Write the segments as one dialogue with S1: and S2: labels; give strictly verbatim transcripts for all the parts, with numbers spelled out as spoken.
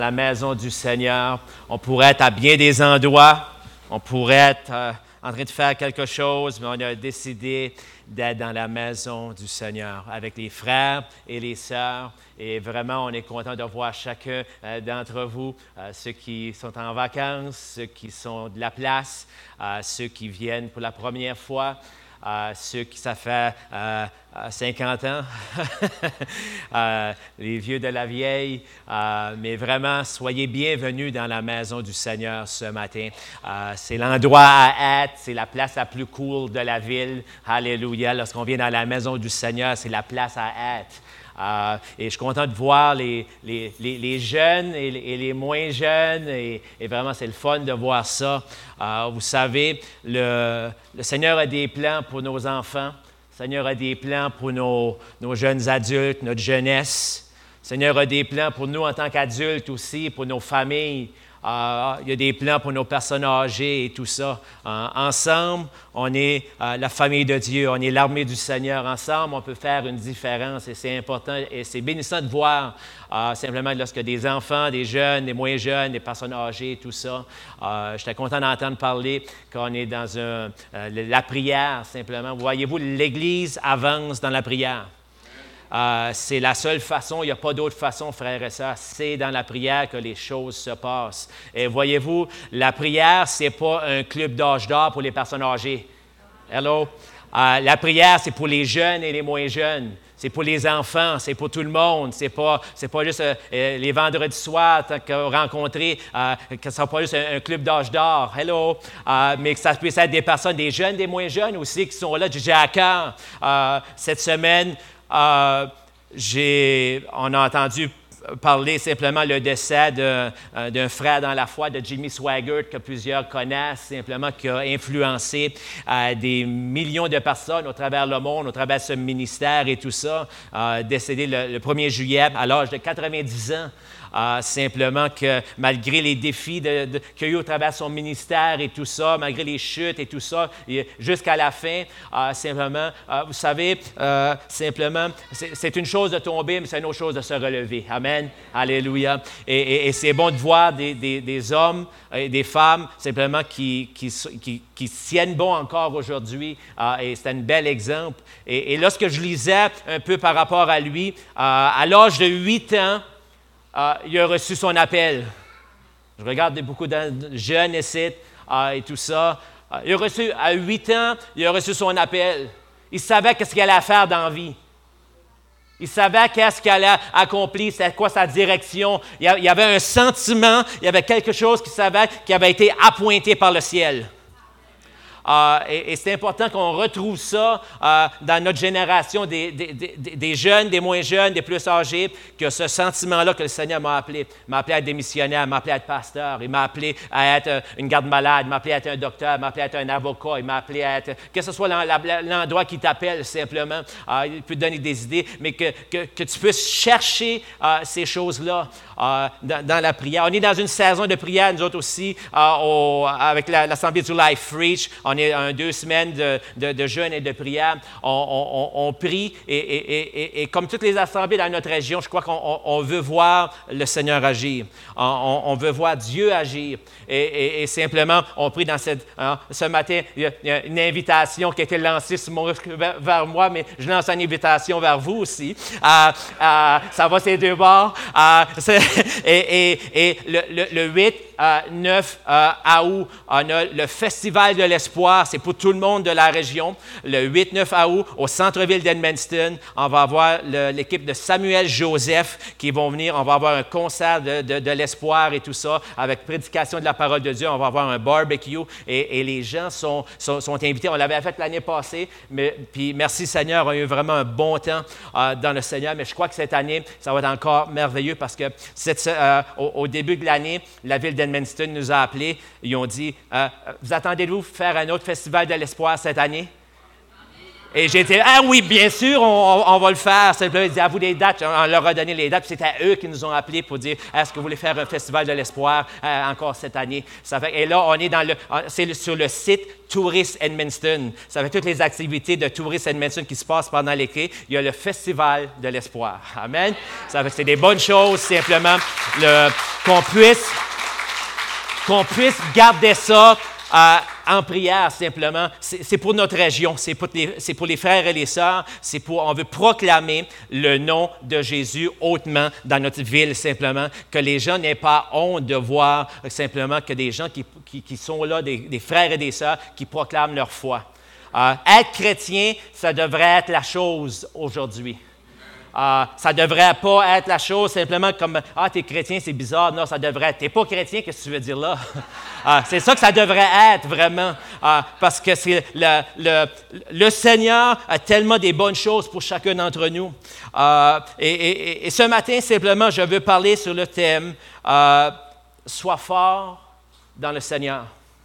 S1: la maison du Seigneur. On pourrait être à bien des endroits. On pourrait être euh, en train de faire quelque chose, mais on a décidé d'être dans la maison du Seigneur avec les frères et les sœurs. Et vraiment, on est content de voir chacun euh, d'entre vous, euh, ceux qui sont en vacances, ceux qui sont de la place, euh, ceux qui viennent pour la première fois. Euh, ceux qui, ça fait euh, cinquante ans, euh, les vieux de la vieille, euh, mais vraiment, soyez bienvenus dans la maison du Seigneur ce matin. Euh, c'est l'endroit à être, c'est la place la plus cool de la ville. Alléluia, lorsqu'on vient dans la maison du Seigneur, c'est la place à être. Euh, et je suis content de voir les, les, les, les jeunes et les, et les moins jeunes, et, et vraiment, c'est le fun de voir ça. Euh, vous savez, le, le Seigneur a des plans pour nos enfants. Le Seigneur a des plans pour nos, nos jeunes adultes, notre jeunesse. Le Seigneur a des plans pour nous en tant qu'adultes aussi, pour nos familles. Euh, il y a des plans pour nos personnes âgées et tout ça. Euh, ensemble, on est euh, la famille de Dieu, on est l'armée du Seigneur. Ensemble, on peut faire une différence et c'est important et c'est bénissant de voir euh, simplement lorsque des enfants, des jeunes, des moins jeunes, des personnes âgées, tout ça. Euh, J'étais content d'entendre parler qu'on est dans un, euh, la prière simplement. Voyez-vous, l'Église avance dans la prière. Euh, c'est la seule façon, il n'y a pas d'autre façon, frères et sœurs, c'est dans la prière que les choses se passent. Et voyez-vous, la prière, ce n'est pas un club d'âge d'or pour les personnes âgées. Hello? Euh, la prière, c'est pour les jeunes et les moins jeunes. C'est pour les enfants, c'est pour tout le monde. C'est pas, c'est pas juste euh, les vendredis soirs qu'on rencontrer, euh, que ce soit pas juste un, un club d'âge d'or. Hello! Euh, mais que ça puisse être des personnes, des jeunes, des moins jeunes aussi, qui sont là, j'ai à cœur. Euh, cette semaine, Euh, j'ai, on a entendu parler simplement le décès d'un, d'un frère dans la foi, de Jimmy Swaggart, que plusieurs connaissent, simplement, qui a influencé euh, des millions de personnes au travers le monde, au travers de ce ministère et tout ça, euh, décédé le, le premier juillet à l'âge de quatre-vingt-dix ans. Euh, simplement que malgré les défis de, de, qu'il y a eu au travers de son ministère et tout ça, malgré les chutes et tout ça, et jusqu'à la fin, euh, simplement, euh, vous savez, euh, simplement, c'est, c'est une chose de tomber, mais c'est une autre chose de se relever. Amen. Alléluia. Et, et, et c'est bon de voir des, des, des hommes et des femmes, simplement, qui, qui, qui, qui tiennent bon encore aujourd'hui. Euh, et c'est un bel exemple. Et, et lorsque je lisais un peu par rapport à lui, euh, à l'âge de huit ans, Uh, il a reçu son appel. Je regarde beaucoup de jeunes ici uh, et tout ça. Uh, il a reçu, à huit ans, il a reçu son appel. Il savait qu'est-ce qu'il allait faire dans la vie. Il savait qu'est-ce qu'il allait accomplir, c'est quoi sa direction. Il y avait un sentiment, il y avait quelque chose qu'il savait qui avait été appointé par le ciel. Euh, et, et c'est important qu'on retrouve ça euh, dans notre génération des, des, des, des jeunes, des moins jeunes, des plus âgés, que ce sentiment-là que le Seigneur m'a appelé. Il m'a appelé à être des missionnaires, il m'a appelé à être pasteur, il m'a appelé à être une garde-malade, il m'a appelé à être un docteur, il m'a appelé à être un avocat, il m'a appelé à être... Que ce soit l'endroit qui t'appelle simplement, euh, il peut te donner des idées, mais que, que, que tu puisses chercher euh, ces choses-là euh, dans, dans la prière. On est dans une saison de prière, nous autres aussi, euh, au, avec la, l'Assemblée du Life Reach. On est en deux semaines de, de, de jeûne et de prière. On, on, on prie et, et, et, et comme toutes les assemblées dans notre région, je crois qu'on on, on veut voir le Seigneur agir. On, on veut voir Dieu agir. Et, et, et simplement, on prie dans cette... Hein, ce matin, il y, a, il y a une invitation qui a été lancée sur mon, vers, vers moi, mais je lance une invitation vers vous aussi. Euh, euh, ça va ces deux bords. Euh, et, et, et le, le, le huit, neuf août, on a le Festival de l'Espoir. C'est pour tout le monde de la région. Le huit neuf août, au centre-ville d'Edmundston, on va avoir le, l'équipe de Samuel Joseph qui vont venir. On va avoir un concert de, de, de l'espoir et tout ça, avec prédication de la parole de Dieu. On va avoir un barbecue et, et les gens sont, sont, sont invités. On l'avait fait l'année passée, mais puis merci Seigneur, on a eu vraiment un bon temps euh, dans le Seigneur, mais je crois que cette année, ça va être encore merveilleux parce que cette, euh, au, au début de l'année, la ville d'Edmundston nous a appelés. Ils ont dit, euh, vous attendez-vous faire un autre festival de l'espoir cette année? Et j'ai été, ah oui, bien sûr, on, on, on va le faire. Simplement, ils disaient, à vous des dates. On leur a donné les dates. Puis c'était eux qui nous ont appelés pour dire, est-ce que vous voulez faire un festival de l'espoir euh, encore cette année? Ça fait, et là, on est dans le, c'est sur le site Tourist Edmundston. Ça fait toutes les activités de Tourist Edmundston qui se passent pendant l'été. Il y a le festival de l'espoir. Amen. Ça fait, c'est des bonnes choses, simplement, le, qu'on puisse, qu'on puisse garder ça. Euh, en prière, simplement, c'est, c'est pour notre région, c'est pour, les, c'est pour les frères et les sœurs, c'est pour, on veut proclamer le nom de Jésus hautement dans notre ville, simplement, que les gens n'aient pas honte de voir simplement que des gens qui, qui, qui sont là, des, des frères et des sœurs, qui proclament leur foi. Euh, être chrétien, ça devrait être la chose aujourd'hui. Euh, ça ne devrait pas être la chose simplement comme « Ah, t'es chrétien, c'est bizarre. » Non, ça devrait être « T'es pas chrétien, qu'est-ce que tu veux dire là? » euh, C'est ça que ça devrait être vraiment, euh, parce que c'est le, le, le Seigneur a tellement des bonnes choses pour chacun d'entre nous. Euh, et, et, et ce matin, simplement, je veux parler sur le thème euh, « Sois fort dans le Seigneur. »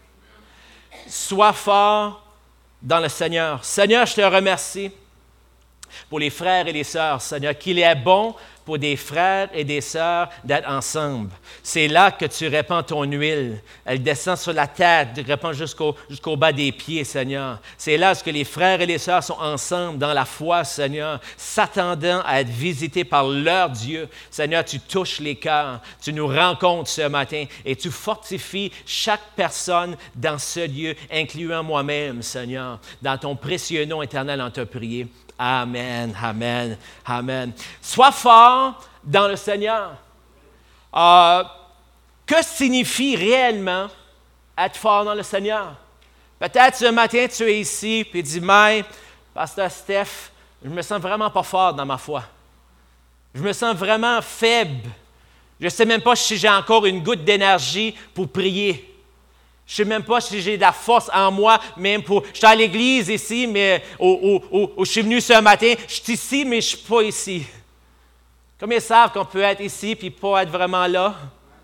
S1: Sois fort dans le Seigneur. Seigneur, je te remercie pour les frères et les sœurs, Seigneur, qu'il est bon pour des frères et des sœurs d'être ensemble. C'est là que tu répands ton huile. Elle descend sur la tête, tu répands jusqu'au, jusqu'au bas des pieds, Seigneur. C'est là que les frères et les sœurs sont ensemble dans la foi, Seigneur, s'attendant à être visités par leur Dieu. Seigneur, tu touches les cœurs, tu nous rencontres ce matin et tu fortifies chaque personne dans ce lieu, incluant moi-même, Seigneur. Dans ton précieux nom éternel, on t'a prié. Amen, amen, amen. Sois fort dans le Seigneur. Euh, que signifie réellement être fort dans le Seigneur? Peut-être ce matin, tu es ici et tu dis, « Mais, Pasteur Steph, je me sens vraiment pas fort dans ma foi. Je me sens vraiment faible. Je ne sais même pas si j'ai encore une goutte d'énergie pour prier. Je ne sais même pas si j'ai de la force en moi, même pour... Je suis à l'église ici, mais où, où, où, où je suis venu ce matin. Je suis ici, mais je ne suis pas ici. » Combien savent qu'on peut être ici et pas être vraiment là?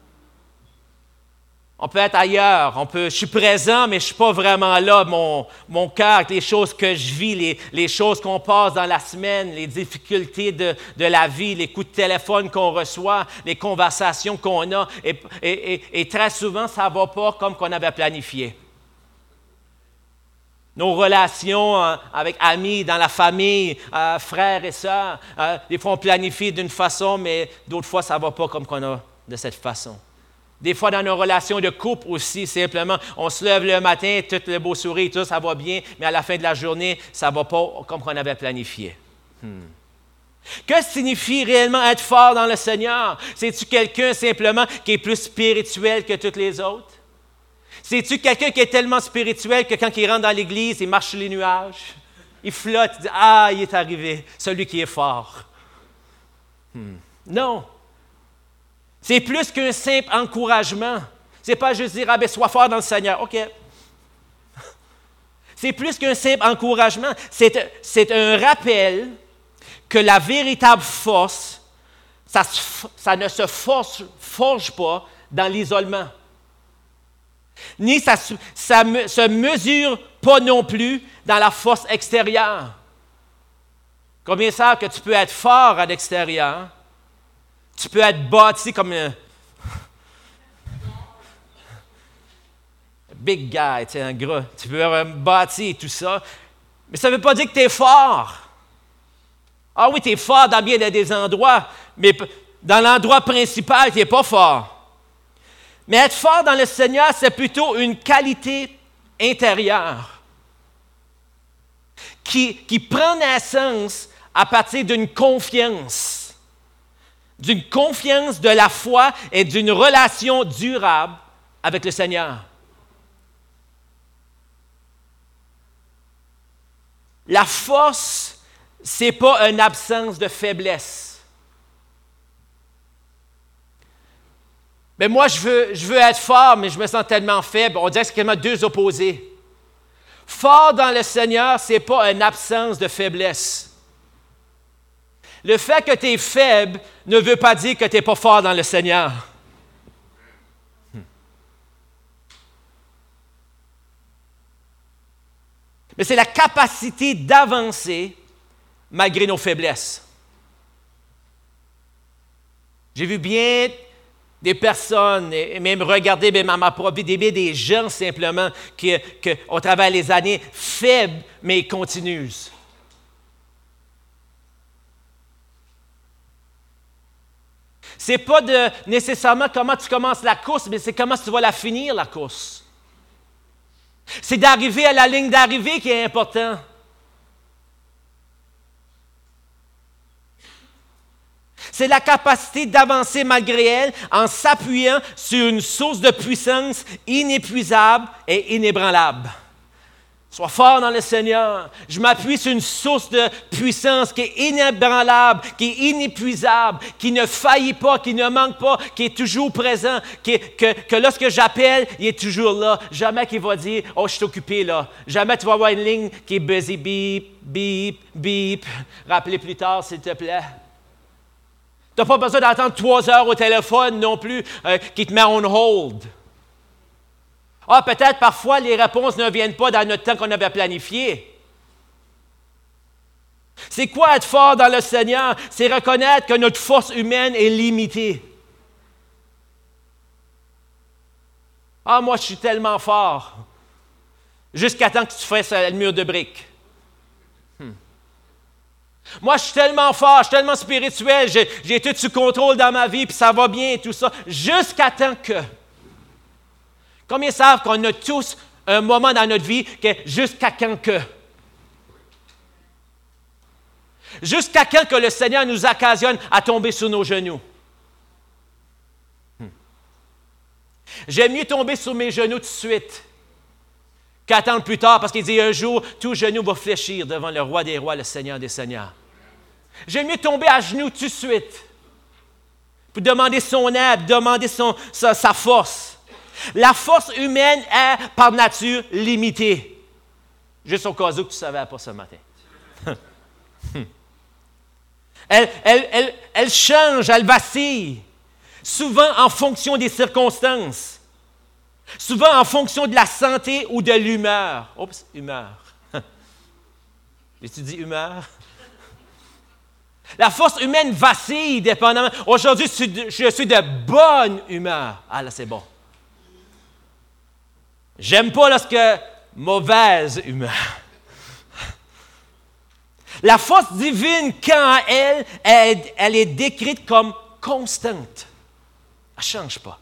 S1: On peut être ailleurs. On peut, je suis présent, mais je ne suis pas vraiment là. Mon, mon cœur, les choses que je vis, les, les choses qu'on passe dans la semaine, les difficultés de, de la vie, les coups de téléphone qu'on reçoit, les conversations qu'on a. Et, et, et, et très souvent, ça ne va pas comme qu'on avait planifié. Nos relations euh, avec amis, dans la famille, euh, frères et sœurs, euh, des fois on planifie d'une façon, mais d'autres fois, ça ne va pas comme qu'on a de cette façon. Des fois, dans nos relations de couple aussi, simplement, on se lève le matin, tout le beau sourire, tout ça va bien, mais à la fin de la journée, ça ne va pas comme qu'on avait planifié. Hmm. Que signifie réellement être fort dans le Seigneur? C'est-tu quelqu'un simplement qui est plus spirituel que tous les autres? C'est-tu quelqu'un qui est tellement spirituel que quand il rentre dans l'église, il marche sur les nuages? Il flotte, il dit « Ah, il est arrivé, celui qui est fort. Hmm. » Non. C'est plus qu'un simple encouragement. Ce n'est pas juste dire « Ah, bien, sois fort dans le Seigneur. » OK. C'est plus qu'un simple encouragement. C'est, c'est un rappel que la véritable force, ça, ça ne se forge, forge pas dans l'isolement. Ni ça ne se mesure pas non plus dans la force extérieure. Combien savent que tu peux être fort à l'extérieur? Tu peux être bâti comme un big guy, tu sais, un gros. Tu peux être bâti et tout ça. Mais ça ne veut pas dire que tu es fort. Ah oui, tu es fort dans bien des endroits, mais dans l'endroit principal, tu n'es pas fort. Mais être fort dans le Seigneur, c'est plutôt une qualité intérieure qui, qui prend naissance à partir d'une confiance. D'une confiance de la foi et d'une relation durable avec le Seigneur. La force, ce n'est pas une absence de faiblesse. Mais moi, je veux, je veux être fort, mais je me sens tellement faible. On dirait que c'est quasiment deux opposés. Fort dans le Seigneur, ce n'est pas une absence de faiblesse. Le fait que tu es faible ne veut pas dire que tu n'es pas fort dans le Seigneur. Mais c'est la capacité d'avancer malgré nos faiblesses. J'ai vu bien des personnes, et même regarder même à ma propre vie, des, des gens simplement qui, qui, au travers des années, faibles, mais continuent. Ce n'est pas de, nécessairement comment tu commences la course, mais c'est comment tu vas la finir, la course. C'est d'arriver à la ligne d'arrivée qui est important. C'est la capacité d'avancer malgré elle en s'appuyant sur une source de puissance inépuisable et inébranlable. Sois fort dans le Seigneur. Je m'appuie sur une source de puissance qui est inébranlable, qui est inépuisable, qui ne faillit pas, qui ne manque pas, qui est toujours présent, qui est, que, que lorsque j'appelle, il est toujours là. Jamais qu'il va dire « Oh, je suis occupé là ». Jamais tu vas avoir une ligne qui est busy, beep, beep, beep. Rappelez plus tard, s'il te plaît. Tu n'as pas besoin d'attendre trois heures au téléphone non plus, euh, qui te met on hold. Ah, peut-être parfois les réponses ne viennent pas dans notre temps qu'on avait planifié. C'est quoi être fort dans le Seigneur? C'est reconnaître que notre force humaine est limitée. Ah, moi, je suis tellement fort. Jusqu'à temps que tu fasses le mur de briques. Hmm. Moi, je suis tellement fort, je suis tellement spirituel, j'ai, j'ai tout sous contrôle dans ma vie, puis ça va bien et tout ça. Jusqu'à temps que... Combien savent qu'on a tous un moment dans notre vie que jusqu'à quand que? Jusqu'à quand que le Seigneur nous occasionne à tomber sur nos genoux? Hmm. J'aime mieux tomber sur mes genoux tout de suite qu'attendre plus tard parce qu'il dit un jour, tout genou va fléchir devant le roi des rois, le Seigneur des seigneurs. J'aime mieux tomber à genoux tout de suite pour demander son aide, demander son, sa, sa force. La force humaine est, par nature, limitée. Juste au cas où tu ne savais pas ce matin. elle, elle, elle, elle change, elle vacille. Souvent en fonction des circonstances. Souvent en fonction de la santé ou de l'humeur. Oups, humeur. J'ai-tu dit humeur? La force humaine vacille dépendamment. Aujourd'hui, je suis de bonne humeur. Ah là, c'est bon. J'aime pas lorsque mauvaise humeur. La force divine, quand elle, elle, elle est décrite comme constante. Elle ne change pas.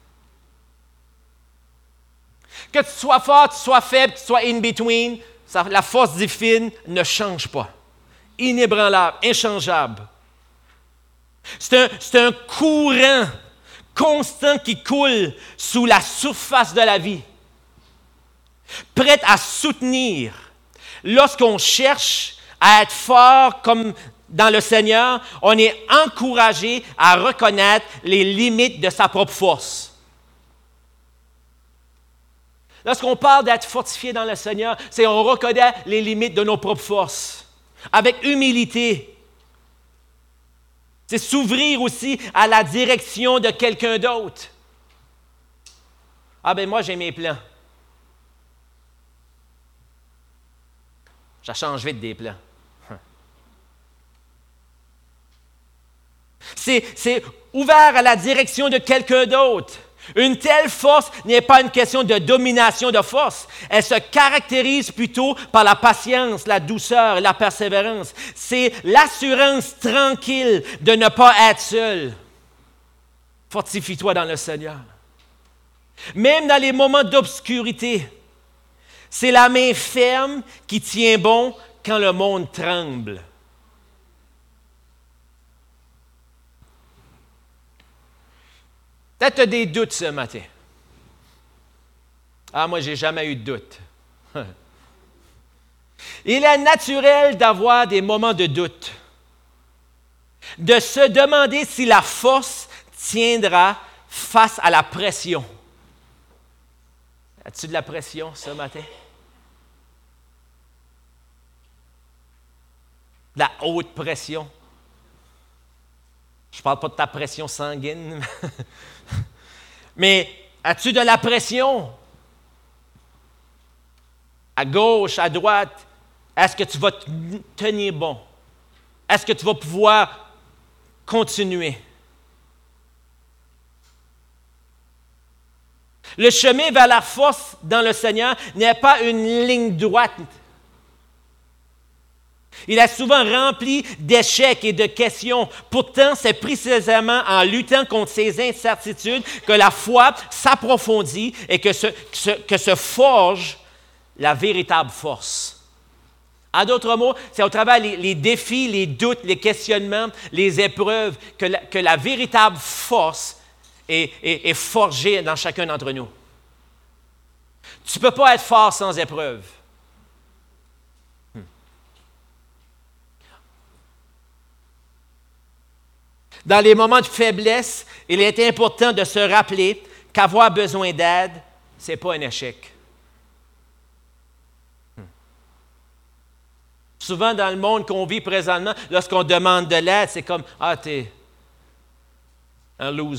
S1: Que tu sois fort, que tu sois faible, que tu sois in-between, ça, la force divine ne change pas. Inébranlable, inchangeable. C'est un, c'est un courant constant qui coule sous la surface de la vie. Prête à soutenir. Lorsqu'on cherche à être fort comme dans le Seigneur, on est encouragé à reconnaître les limites de sa propre force. Lorsqu'on parle d'être fortifié dans le Seigneur, c'est qu'on reconnaît les limites de nos propres forces. Avec humilité. C'est s'ouvrir aussi à la direction de quelqu'un d'autre. Ah ben moi, j'ai mes plans. Ça change vite des plans. C'est, c'est ouvert à la direction de quelqu'un d'autre. Une telle force n'est pas une question de domination de force. Elle se caractérise plutôt par la patience, la douceur et la persévérance. C'est l'assurance tranquille de ne pas être seul. Fortifie-toi dans le Seigneur. Même dans les moments d'obscurité, c'est la main ferme qui tient bon quand le monde tremble. Peut-être tu as des doutes ce matin. Ah, moi, je n'ai jamais eu de doute. Il est naturel d'avoir des moments de doute, de se demander si la force tiendra face à la pression. As-tu de la pression ce matin? De la haute pression. Je ne parle pas de ta pression sanguine. Mais as-tu de la pression? à gauche, à droite, est-ce que tu vas te tenir bon? Est-ce que tu vas pouvoir continuer? Le chemin vers la force dans le Seigneur n'est pas une ligne droite. Il est souvent rempli d'échecs et de questions. Pourtant, c'est précisément en luttant contre ces incertitudes que la foi s'approfondit et que se, que, que se forge la véritable force. En d'autres mots, c'est au travers les, les défis, les doutes, les questionnements, les épreuves que la, que la véritable force est, est, est forgée dans chacun d'entre nous. Tu ne peux pas être fort sans épreuve. Hmm. Dans les moments de faiblesse, il est important de se rappeler qu'avoir besoin d'aide, ce n'est pas un échec. Souvent, dans le monde qu'on vit présentement, lorsqu'on demande de l'aide, c'est comme « Ah, t'es un loser. »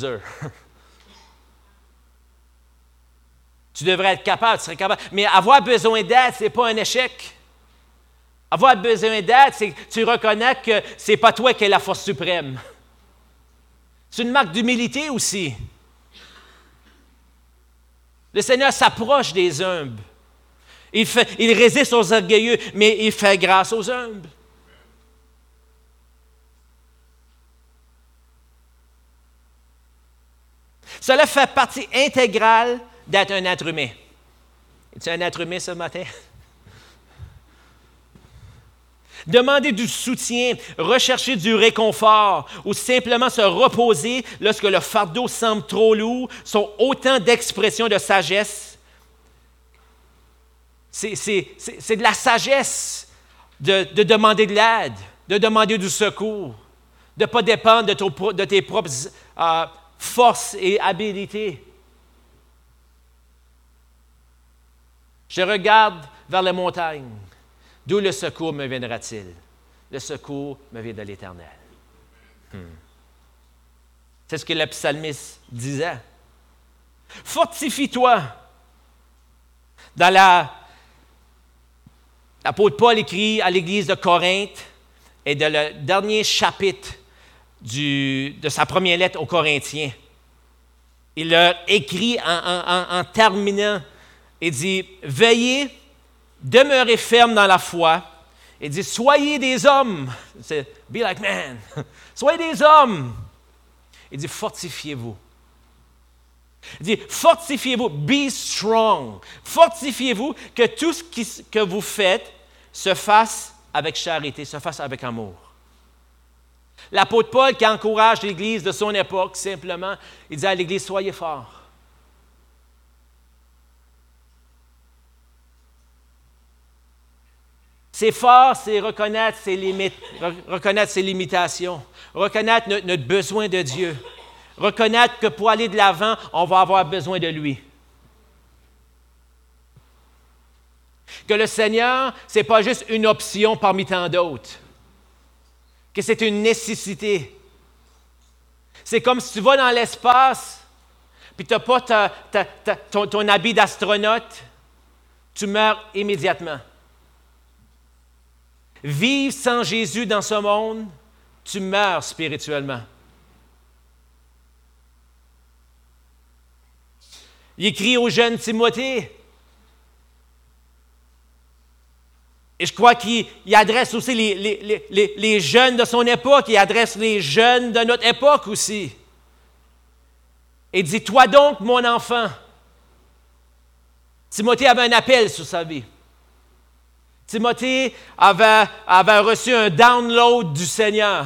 S1: Tu devrais être capable, tu serais capable. Mais avoir besoin d'aide, ce n'est pas un échec. Avoir besoin d'aide, c'est que tu reconnais que ce n'est pas toi qui es la force suprême. C'est une marque d'humilité aussi. Le Seigneur s'approche des humbles. Il, fait, il résiste aux orgueilleux, mais il fait grâce aux humbles. Cela fait partie intégrale d'être un être humain. Es-tu un être humain ce matin? Demander du soutien, rechercher du réconfort ou simplement se reposer lorsque le fardeau semble trop lourd sont autant d'expressions de sagesse. C'est, c'est, c'est, c'est de la sagesse de, de demander de l'aide, de demander du secours, de ne pas dépendre de, ton, de tes propres euh, forces et habilités. Je regarde vers les montagnes. D'où le secours me viendra-t-il? Le secours me vient de l'Éternel. Hmm. C'est ce que le psalmiste disait. Fortifie-toi. Dans la... L'apôtre Paul écrit à l'Église de Corinthe et dans le dernier chapitre du, de sa première lettre aux Corinthiens. Il leur écrit en, en, en terminant, il dit « Veillez, demeurez ferme dans la foi. » Il dit « Soyez des hommes. » C'est « Be like man. » Soyez des hommes. Il dit « Fortifiez-vous. » Il dit « Fortifiez-vous. Be strong. » Fortifiez-vous que tout ce qui, que vous faites se fasse avec charité, se fasse avec amour. L'apôtre Paul qui encourage l'Église de son époque, simplement, il dit à l'Église « Soyez forts. » C'est fort, c'est reconnaître ses limites, reconnaître ses limitations, reconnaître notre, notre besoin de Dieu, reconnaître que pour aller de l'avant, on va avoir besoin de lui. Que le Seigneur, ce n'est pas juste une option parmi tant d'autres, que c'est une nécessité. C'est comme si tu vas dans l'espace, puis tu n'as pas ta, ta, ta, ton, ton habit d'astronaute, tu meurs immédiatement. Vivre sans Jésus dans ce monde, tu meurs spirituellement. Il écrit au jeune Timothée, et je crois qu'il il adresse aussi les, les, les, les jeunes de son époque, il adresse les jeunes de notre époque aussi. Et dit, toi donc, mon enfant. Timothée avait un appel sur sa vie. Timothée avait, avait reçu un download du Seigneur.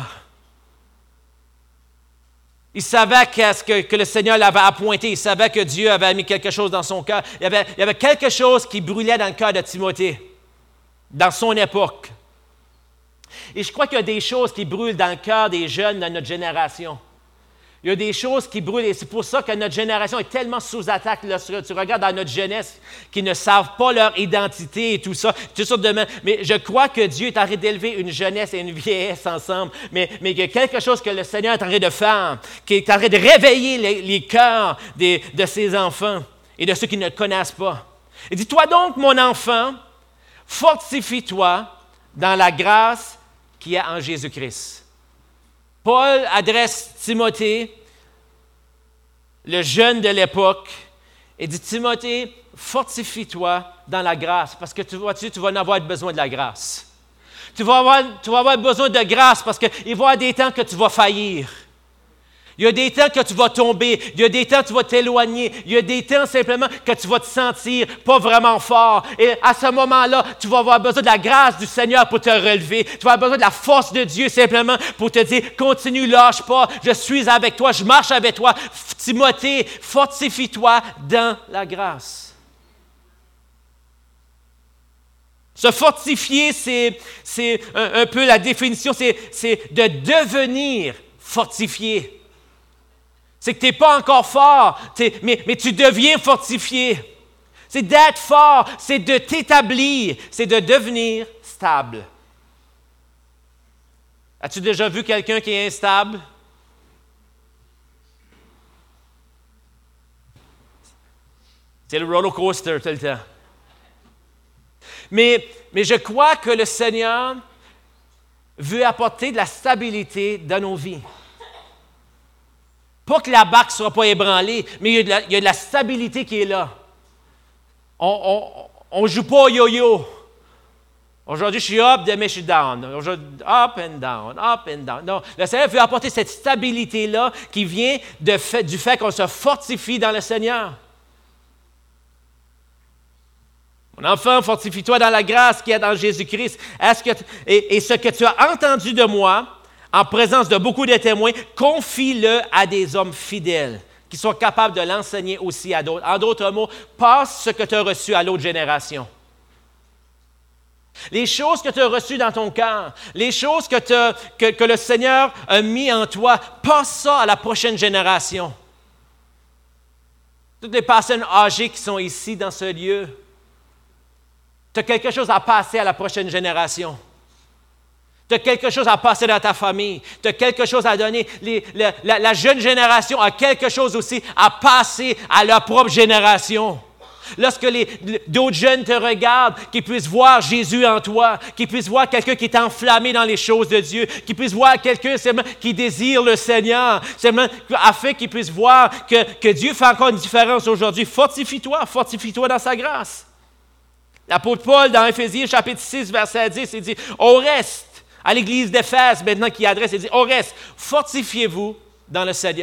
S1: Il savait qu'est-ce que, que le Seigneur l'avait appointé. Il savait que Dieu avait mis quelque chose dans son cœur. Il y avait, il y avait quelque chose qui brûlait dans le cœur de Timothée, dans son époque. Et je crois qu'il y a des choses qui brûlent dans le cœur des jeunes de notre génération. Il y a des choses qui brûlent et c'est pour ça que notre génération est tellement sous attaque. Lorsque tu regardes dans notre jeunesse qui ne savent pas leur identité et tout ça, tout ça demain. Mais je crois que Dieu est en train d'élever une jeunesse et une vieillesse ensemble. Mais, mais il y a quelque chose que le Seigneur est en train de faire, qui est en train de réveiller les, les cœurs des, de ses enfants et de ceux qui ne le connaissent pas. Il dit, toi donc, mon enfant, Fortifie-toi dans la grâce qui est en Jésus-Christ. Paul adresse Timothée, le jeune de l'époque, et dit, Timothée, fortifie-toi dans la grâce, parce que tu vois, tu, tu vas en avoir besoin de la grâce. Tu vas avoir, tu vas avoir besoin de grâce parce qu'il va y avoir des temps que tu vas faillir. Il y a des temps que tu vas tomber. Il y a des temps que tu vas t'éloigner. Il y a des temps simplement que tu vas te sentir pas vraiment fort. Et à ce moment-là, tu vas avoir besoin de la grâce du Seigneur pour te relever. Tu vas avoir besoin de la force de Dieu simplement pour te dire, continue, lâche pas, je suis avec toi, je marche avec toi. Timothée, fortifie-toi dans la grâce. Se fortifier, c'est, c'est un, un peu la définition, c'est, c'est de devenir fortifié. C'est que tu n'es pas encore fort, mais, mais tu deviens fortifié. C'est d'être fort, c'est de t'établir, c'est de devenir stable. As-tu déjà vu quelqu'un qui est instable? C'est le roller coaster tout le temps. Mais, mais je crois que le Seigneur veut apporter de la stabilité dans nos vies. Pas que la barque ne sera pas ébranlée, mais il y a de la, il y a de la stabilité qui est là. On ne joue pas au yo-yo. Aujourd'hui, je suis up, demain, je suis down. Aujourd'hui, up and down, up and down. Non, le Seigneur veut apporter cette stabilité-là qui vient de fait, du fait qu'on se fortifie dans le Seigneur. Mon enfant, fortifie-toi dans la grâce qui est dans Jésus-Christ. Est-ce que, et, et ce que tu as entendu de moi, en présence de beaucoup de témoins, confie-le à des hommes fidèles qui sont capables de l'enseigner aussi à d'autres. En d'autres mots, passe ce que tu as reçu à l'autre génération. Les choses que tu as reçues dans ton cœur, les choses que, que, que le Seigneur a mis en toi, passe ça à la prochaine génération. Toutes les personnes âgées qui sont ici dans ce lieu, tu as quelque chose à passer à la prochaine génération. Tu as quelque chose à passer dans ta famille. Tu as quelque chose à donner. Les, la, la, la jeune génération a quelque chose aussi à passer à leur propre génération. Lorsque les, d'autres jeunes te regardent, qu'ils puissent voir Jésus en toi, qu'ils puissent voir quelqu'un qui est enflammé dans les choses de Dieu, qu'ils puissent voir quelqu'un seulement qui désire le Seigneur, seulement afin qu'ils puissent voir que, que Dieu fait encore une différence aujourd'hui. Fortifie-toi, fortifie-toi dans sa grâce. L'apôtre Paul, dans Éphésiens chapitre six, verset dix, il dit « Au reste, à l'église d'Éphèse, maintenant qu'il adresse, il dit « Au reste, fortifiez-vous dans le Seigneur. »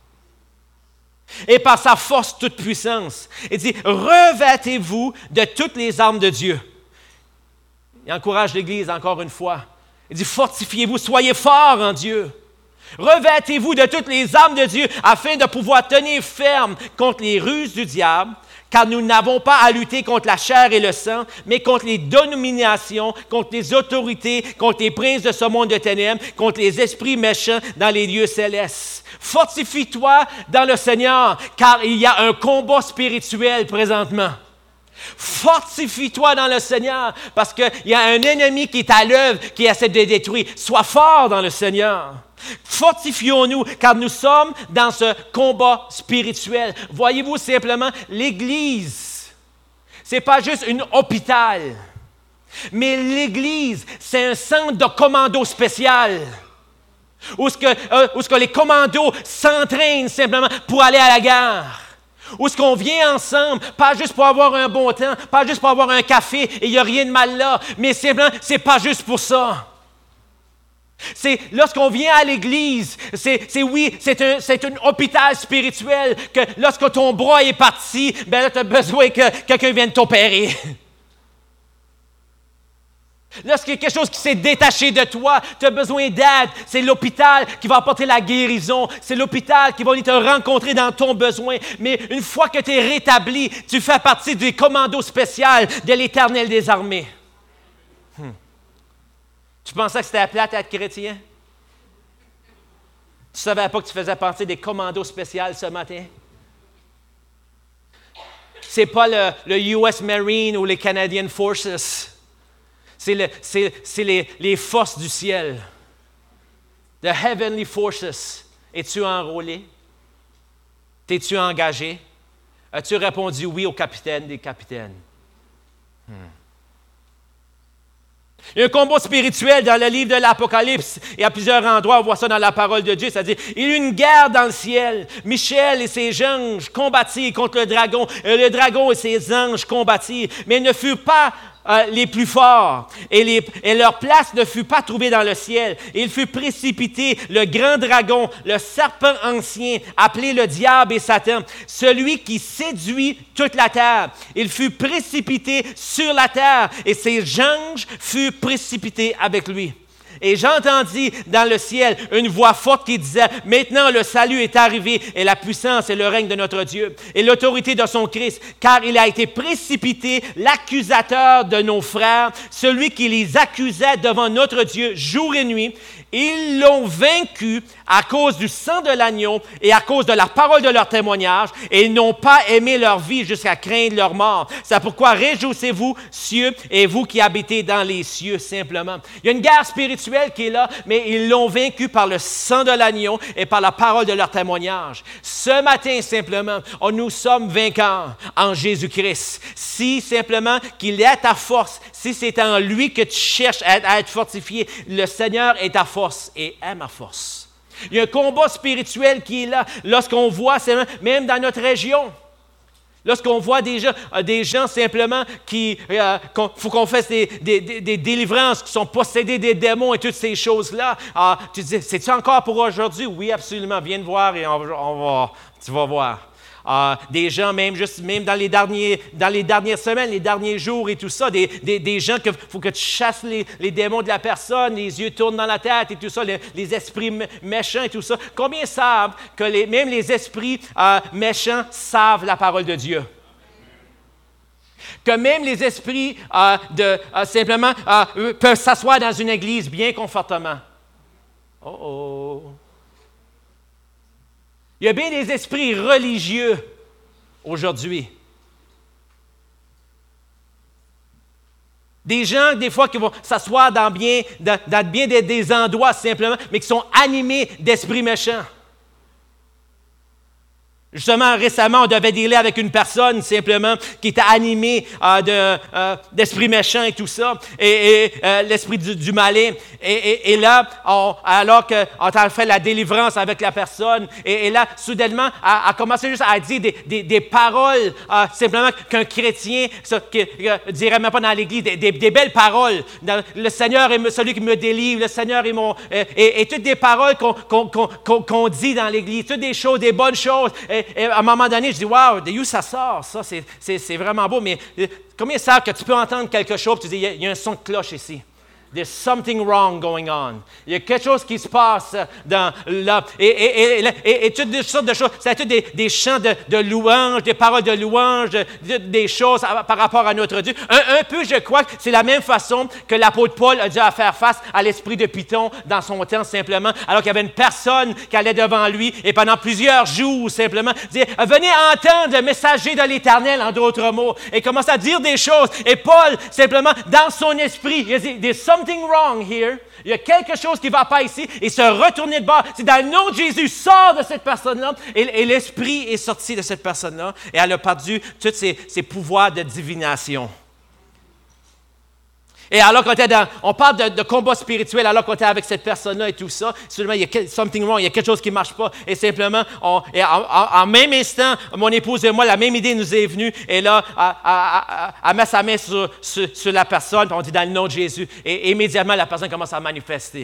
S1: Et par sa force toute puissance, il dit « Revêtez-vous de toutes les armes de Dieu. » Il encourage l'Église encore une fois. Il dit « Fortifiez-vous, soyez forts en Dieu. Revêtez-vous de toutes les armes de Dieu afin de pouvoir tenir ferme contre les ruses du diable. » Car nous n'avons pas à lutter contre la chair et le sang, mais contre les dominations, contre les autorités, contre les princes de ce monde de ténèbres, contre les esprits méchants dans les lieux célestes. Fortifie-toi dans le Seigneur, car il y a un combat spirituel présentement. Fortifie-toi dans le Seigneur, parce qu'il y a un ennemi qui est à l'œuvre, qui essaie de détruire. Sois fort dans le Seigneur. Fortifions-nous, car nous sommes dans ce combat spirituel. Voyez-vous simplement, l'Église, ce n'est pas juste un hôpital, mais l'Église, c'est un centre de commando spécial, où est-ce que, euh, où est-ce que les commandos s'entraînent simplement pour aller à la guerre. Où est-ce qu'on vient ensemble, pas juste pour avoir un bon temps, pas juste pour avoir un café, et il n'y a rien de mal là, mais simplement, ce n'est pas juste pour ça. C'est lorsqu'on vient à l'Église, c'est, c'est oui, c'est un, c'est un hôpital spirituel que lorsque ton bras est parti, ben là, tu as besoin que quelqu'un vienne t'opérer. Lorsqu'il y a quelque chose qui s'est détaché de toi, tu as besoin d'aide. C'est l'hôpital qui va apporter la guérison. C'est l'hôpital qui va venir te rencontrer dans ton besoin. Mais une fois que tu es rétabli, tu fais partie des commandos spéciaux de l'Éternel des armées. Hmm. Tu pensais que c'était plate à être chrétien? Tu ne savais pas que tu faisais partie des commandos spéciaux ce matin? Ce n'est pas le, le U S Marine ou les Canadian Forces. C'est, le, c'est, c'est les, les forces du ciel. The Heavenly Forces. Es-tu enrôlé? T'es-tu engagé? As-tu répondu oui au capitaine des capitaines? Hmm. Il y a un combat spirituel dans le livre de l'Apocalypse et à plusieurs endroits, on voit ça dans la parole de Dieu, c'est-à-dire il y a eu une guerre dans le ciel. Michel et ses anges combattirent contre le dragon. Et le dragon et ses anges combattirent, mais ils ne furent pas euh, les plus forts et, les, et leur place ne fut pas trouvée dans le ciel. Et il fut précipité, le grand dragon, le serpent ancien, appelé le diable et Satan, celui qui séduit toute la terre. Il fut précipité sur la terre et ses anges furent précipités avec lui. Et j'entendis dans le ciel une voix forte qui disait, « Maintenant le salut est arrivé et la puissance et le règne de notre Dieu et l'autorité de son Christ, car il a été précipité l'accusateur de nos frères, celui qui les accusait devant notre Dieu jour et nuit. Ils l'ont vaincu à cause du sang de l'agneau et à cause de la parole de leur témoignage, et ils n'ont pas aimé leur vie jusqu'à craindre leur mort. C'est pourquoi réjouissez-vous, cieux, et vous qui habitez dans les cieux, simplement. » Il y a une guerre spirituelle qui est là, mais ils l'ont vaincu par le sang de l'agneau et par la parole de leur témoignage. Ce matin, simplement, on, nous sommes vainqueurs en Jésus-Christ. Si simplement qu'il est ta force, si c'est en lui que tu cherches à être, à être fortifié, le Seigneur est ta force et est ma force. Il y a un combat spirituel qui est là lorsqu'on voit, même dans notre région, lorsqu'on voit des gens, des gens simplement qui, euh, il faut qu'on fasse des, des, des, des délivrances, qui sont possédés des démons et toutes ces choses-là. Euh, tu dis, c'est-tu encore pour aujourd'hui? Oui, absolument. Viens de voir et on, on va, tu vas voir. Euh, des gens, même juste même dans les, derniers, dans les dernières semaines, les derniers jours et tout ça, des, des, des gens qu'il faut que tu chasses les, les démons de la personne, les yeux tournent dans la tête et tout ça, les, les esprits méchants et tout ça. Combien savent que les, même les esprits euh, méchants savent la parole de Dieu? Que même les esprits euh, de, euh, simplement euh, peuvent s'asseoir dans une église bien confortablement. Oh oh! Il y a bien des esprits religieux aujourd'hui. Des gens, des fois, qui vont s'asseoir dans bien, dans, dans bien des, des endroits simplement, mais qui sont animés d'esprits méchants. Justement, récemment, on devait dealer avec une personne simplement qui était animée euh, de, euh, d'esprit méchant et tout ça, et, et euh, l'esprit du, du malin. Et, et, et là, on, alors qu'on a fait la délivrance avec la personne, et, et là, soudainement, elle a commencé juste à dire des, des, des paroles, euh, simplement qu'un chrétien ne dirait même pas dans l'Église, des, des, des belles paroles. Dans, le Seigneur est celui qui me délivre, le Seigneur est mon... Et, et, et toutes des paroles qu'on, qu'on, qu'on, qu'on dit dans l'Église, toutes des choses, des bonnes choses. Et, Et à un moment donné, je dis, wow, de où ça sort? Ça, c'est, c'est, c'est vraiment beau. Mais combien savent que tu peux entendre quelque chose et tu dis, il y, a, il y a un son de cloche ici. There's something wrong going on. Il y a quelque chose qui se passe dans là. Et, et, et, et, et toutes sortes de choses. C'est des, des chants de, de louange, des paroles de louange, de, de, des choses à, par rapport à notre Dieu. Un, un peu, je crois que c'est la même façon que l'apôtre Paul a dû faire face à l'esprit de Python dans son temps, simplement, alors qu'il y avait une personne qui allait devant lui et pendant plusieurs jours, simplement, dire, venez entendre le messager de l'Éternel, en d'autres mots, et commence à dire des choses. Et Paul, simplement, dans son esprit, il a dit, des something wrong here. Il y a quelque chose qui ne va pas ici et se retourner de bord. C'est dans le nom de Jésus, sort de cette personne-là. Et, et l'esprit est sorti de cette personne-là et elle a perdu tous ses, ses pouvoirs de divination. Et alors qu'on était dans, on parle de, de combat spirituel alors qu'on était avec cette personne-là et tout ça, seulement il y a something wrong, il y a quelque chose qui ne marche pas. Et simplement, on, et en, en, en même instant, mon épouse et moi, la même idée nous est venue. Et là, elle met sa main sur, sur, sur la personne, puis on dit dans le nom de Jésus. Et immédiatement, la personne commence à manifester.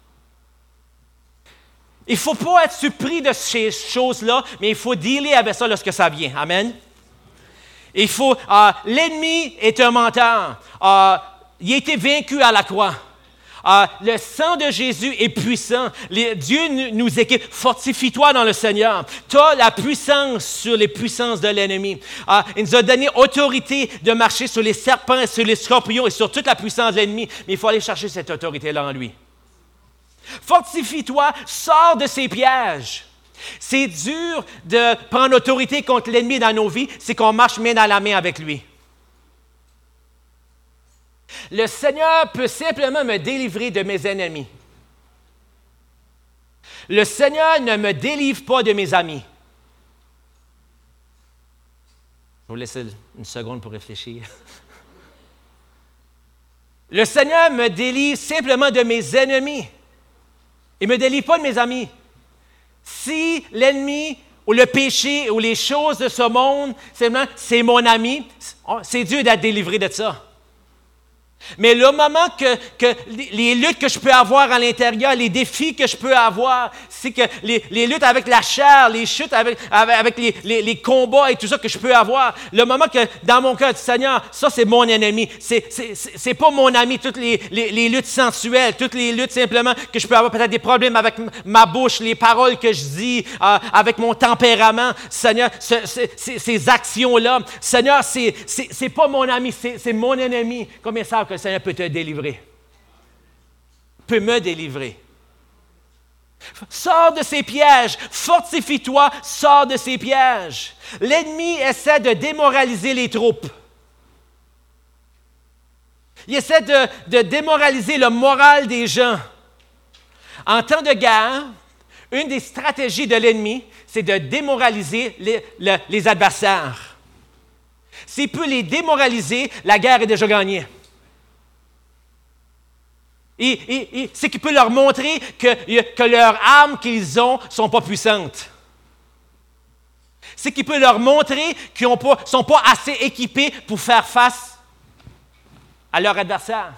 S1: Il ne faut pas être surpris de ces choses-là, mais il faut dealer avec ça lorsque ça vient. Amen. Il faut, euh, l'ennemi est un menteur. Euh, Il a été vaincu à la croix. Euh, le sang de Jésus est puissant. Les, Dieu nous équipe. Fortifie-toi dans le Seigneur. Tu as la puissance sur les puissances de l'ennemi. Euh, il nous a donné autorité de marcher sur les serpents, sur les scorpions et sur toute la puissance de l'ennemi. Mais il faut aller chercher cette autorité-là en lui. Fortifie-toi, sors de ces pièges. C'est dur de prendre autorité contre l'ennemi dans nos vies, c'est qu'on marche main dans la main avec lui. Le Seigneur peut simplement me délivrer de mes ennemis. Le Seigneur ne me délivre pas de mes amis. Je vais vous laisser une seconde pour réfléchir. Le Seigneur me délivre simplement de mes ennemis. Il ne me délivre pas de mes amis. Si l'ennemi ou le péché ou les choses de ce monde, c'est mon ami, c'est Dieu d'être délivré de ça. Mais le moment que, que les luttes que je peux avoir à l'intérieur, les défis que je peux avoir, c'est que les, les luttes avec la chair, les chutes avec, avec, avec les, les, les combats et tout ça que je peux avoir, le moment que dans mon cœur, Seigneur, ça c'est mon ennemi, c'est, c'est, c'est, c'est pas mon ami, toutes les, les, les luttes sensuelles, toutes les luttes simplement que je peux avoir peut-être des problèmes avec ma bouche, les paroles que je dis, euh, avec mon tempérament, Seigneur, ce, ce, ces, ces actions-là, Seigneur, c'est, c'est, c'est pas mon ami, c'est, c'est mon ennemi. Combien savent que le Seigneur peut te délivrer, peut me délivrer. Sors de ces pièges, fortifie-toi, sors de ces pièges. L'ennemi essaie de démoraliser les troupes. Il essaie de, de démoraliser le moral des gens. En temps de guerre, une des stratégies de l'ennemi, c'est de démoraliser les, le, les adversaires. S'il peut les démoraliser, la guerre est déjà gagnée. Et, et, et c'est qu'il peut leur montrer que, que leurs armes qu'ils ont ne sont pas puissantes. C'est qu'il peut leur montrer qu'ils ne sont pas assez équipés pour faire face à leur adversaire.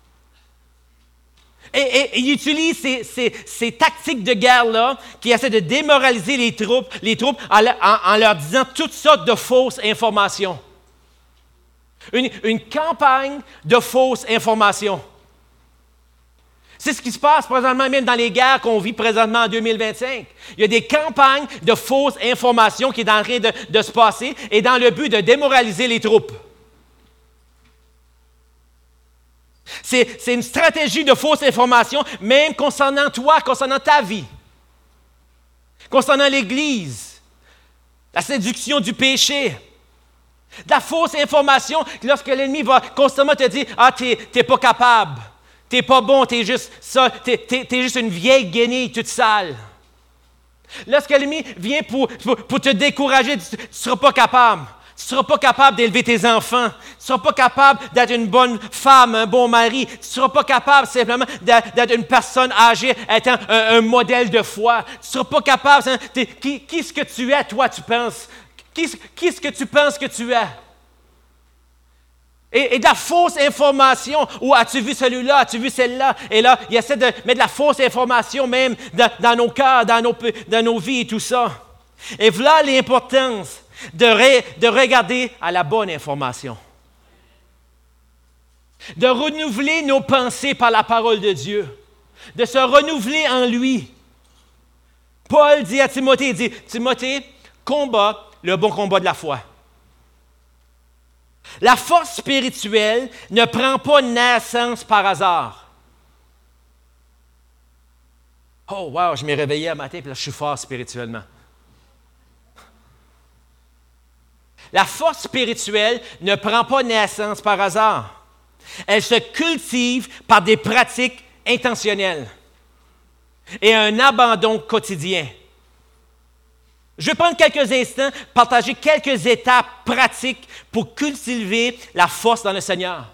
S1: Et, et, et il utilise ces, ces, ces tactiques de guerre-là qui essaient de démoraliser les troupes, les troupes en, en, en leur disant toutes sortes de fausses informations. Une, une campagne de fausses informations. C'est ce qui se passe présentement, même dans les guerres qu'on vit présentement en deux mille vingt-cinq. Il y a des campagnes de fausses informations qui sont en train de, de se passer et dans le but de démoraliser les troupes. C'est, c'est une stratégie de fausses informations, même concernant toi, concernant ta vie, concernant l'Église, la séduction du péché. De la fausse information, lorsque l'ennemi va constamment te dire « Ah, tu n'es pas capable. T'es pas bon, t'es juste ça, t'es, t'es, t'es juste une vieille guenille toute sale. » Lorsque l'ennemi vient pour, pour, pour te décourager, tu ne seras pas capable. Tu ne seras pas capable d'élever tes enfants. Tu ne seras pas capable d'être une bonne femme, un bon mari. Tu ne seras pas capable simplement d'être, d'être une personne âgée, étant un, un modèle de foi. Tu ne seras pas capable. Hein, qui, qui est-ce que tu es, toi, tu penses? Qui, qui est-ce que tu penses que tu es? Et, et de la fausse information. Ou as-tu vu celui-là? As-tu vu celle-là? Et là, il essaie de mettre de la fausse information même dans, dans nos cœurs, dans nos, dans nos vies et tout ça. Et voilà l'importance de, re, de regarder à la bonne information. De renouveler nos pensées par la parole de Dieu. De se renouveler en lui. Paul dit à Timothée, il dit, Timothée, combat le bon combat de la foi. La force spirituelle ne prend pas naissance par hasard. Oh, wow, je m'ai réveillé un matin et là, je suis fort spirituellement. La force spirituelle ne prend pas naissance par hasard. Elle se cultive par des pratiques intentionnelles et un abandon quotidien. Je vais prendre quelques instants, partager quelques étapes pratiques pour cultiver la force dans le Seigneur.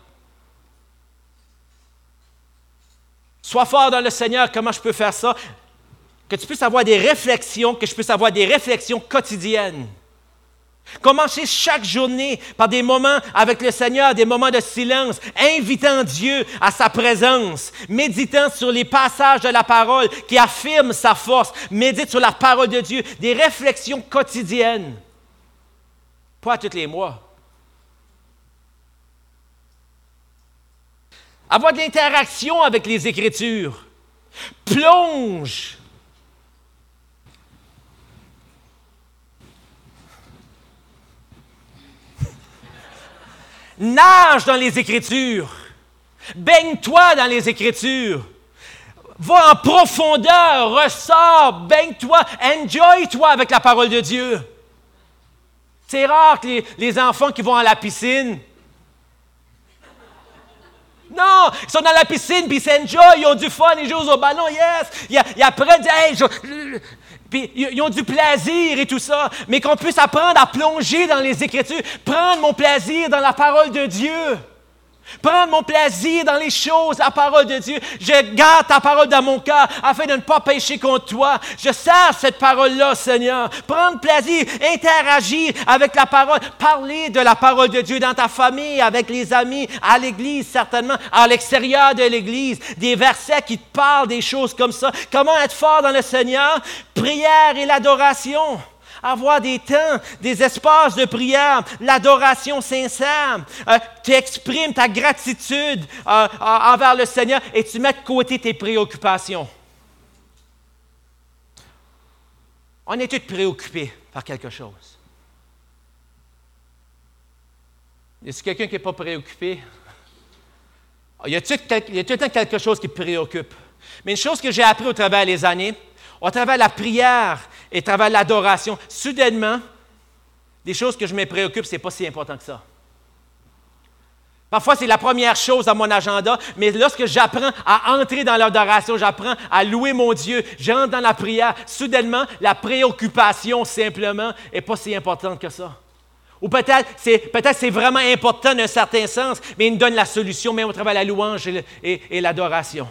S1: Sois fort dans le Seigneur, comment je peux faire ça? Que tu puisses avoir des réflexions, que je puisse avoir des réflexions quotidiennes. Commencez chaque journée par des moments avec le Seigneur, des moments de silence, invitant Dieu à sa présence, méditant sur les passages de la parole qui affirment sa force, médite sur la parole de Dieu, des réflexions quotidiennes, pas tous les mois. Avoir de l'interaction avec les Écritures, plonge. Nage dans les Écritures. Baigne-toi dans les Écritures. Va en profondeur, ressors, baigne-toi, enjoy-toi avec la parole de Dieu. C'est rare que les, les enfants qui vont à la piscine. Non, ils sont dans la piscine, puis ils s'enjoy, ils ont du fun, ils jouent au ballon, yes. Ils, ils apprennent, hey, je, puis ils ont du plaisir et tout ça. Mais qu'on puisse apprendre à plonger dans les Écritures, prendre mon plaisir dans la parole de Dieu. Prendre mon plaisir dans les choses, la parole de Dieu. Je garde ta parole dans mon cœur afin de ne pas pécher contre toi. Je sers cette parole-là, Seigneur. Prendre plaisir, interagir avec la parole. Parler de la parole de Dieu dans ta famille, avec les amis, à l'église certainement, à l'extérieur de l'église. Des versets qui te parlent des choses comme ça. Comment être fort dans le Seigneur? Prière et l'adoration. Avoir des temps, des espaces de prière, l'adoration sincère. Euh, tu exprimes ta gratitude euh, euh, envers le Seigneur et tu mets de côté tes préoccupations. On est tous préoccupés par quelque chose. Y a-t-il quelqu'un qui n'est pas préoccupé? Il y a tout le temps quelque chose qui préoccupe. Mais une chose que j'ai appris au travers des années, au travers de la prière et au travers de l'adoration, soudainement, des choses que je me préoccupe, ce n'est pas si important que ça. Parfois, c'est la première chose dans mon agenda, mais lorsque j'apprends à entrer dans l'adoration, j'apprends à louer mon Dieu, j'entre dans la prière, soudainement, la préoccupation, simplement, n'est pas si importante que ça. Ou peut-être c'est, peut-être c'est vraiment important d'un certain sens, mais il nous donne la solution, même au travers de la louange et, et, et l'adoration.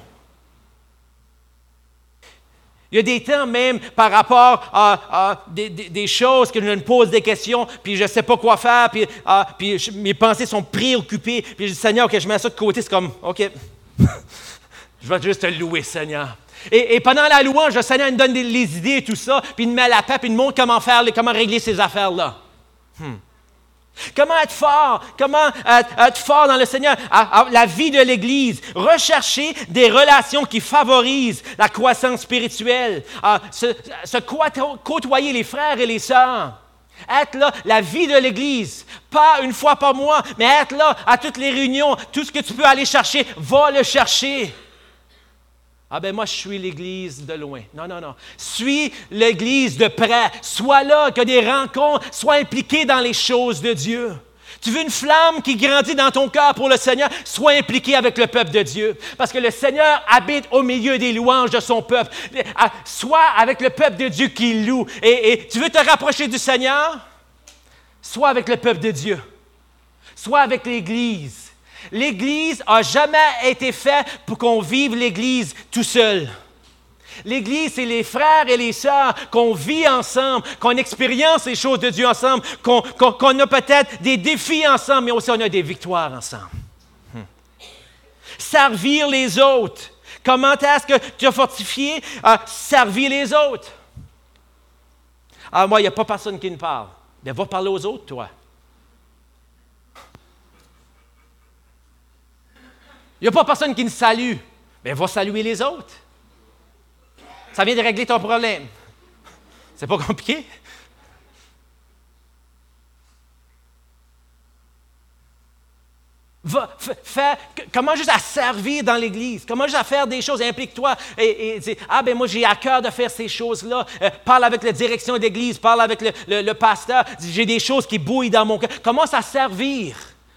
S1: Il y a des temps même par rapport à, à des, des, des choses que je me pose des questions, puis je ne sais pas quoi faire, puis, à, puis je, mes pensées sont préoccupées, puis je dis, Seigneur, OK, je mets ça de côté, c'est comme, OK, je vais juste te louer, Seigneur. Et, et pendant la louange, le Seigneur me donne des, les idées et tout ça, puis il me met la paix, puis il me montre comment faire, comment régler ces affaires-là. Hmm. Comment être fort? Comment être, être fort dans le Seigneur? À, à la vie de l'Église. Rechercher des relations qui favorisent la croissance spirituelle. À, se, se côtoyer les frères et les sœurs. Être là, la vie de l'Église. Pas une fois par mois, mais être là à toutes les réunions. Tout ce que tu peux aller chercher, va le chercher. Ah ben moi, je suis l'Église de loin. Non, non, non. Suis l'Église de près. Sois là, que des rencontres, sois impliqué dans les choses de Dieu. Tu veux une flamme qui grandit dans ton cœur pour le Seigneur? Sois impliqué avec le peuple de Dieu. Parce que le Seigneur habite au milieu des louanges de son peuple. Sois avec le peuple de Dieu qui loue. Et, et tu veux te rapprocher du Seigneur? Sois avec le peuple de Dieu. Sois avec l'Église. L'Église n'a jamais été faite pour qu'on vive l'Église tout seul. L'Église, c'est les frères et les sœurs qu'on vit ensemble, qu'on expérience les choses de Dieu ensemble, qu'on, qu'on, qu'on a peut-être des défis ensemble, mais aussi on a des victoires ensemble. Hmm. Servir les autres. Comment est-ce que tu as fortifié à servir les autres? Ah, moi, il n'y a pas personne qui me parle. Bien, va parler aux autres, toi. Il n'y a pas personne qui nous salue. Bien, va saluer les autres. Ça vient de régler ton problème. C'est pas compliqué. Va, fais, comment juste à servir dans l'Église? Comment juste à faire des choses? Implique-toi et, et dis, ah ben moi j'ai à cœur de faire ces choses-là. Euh, parle avec la direction de l'Église, parle avec le, le, le pasteur. Dis, j'ai des choses qui bouillent dans mon cœur. Commence à servir.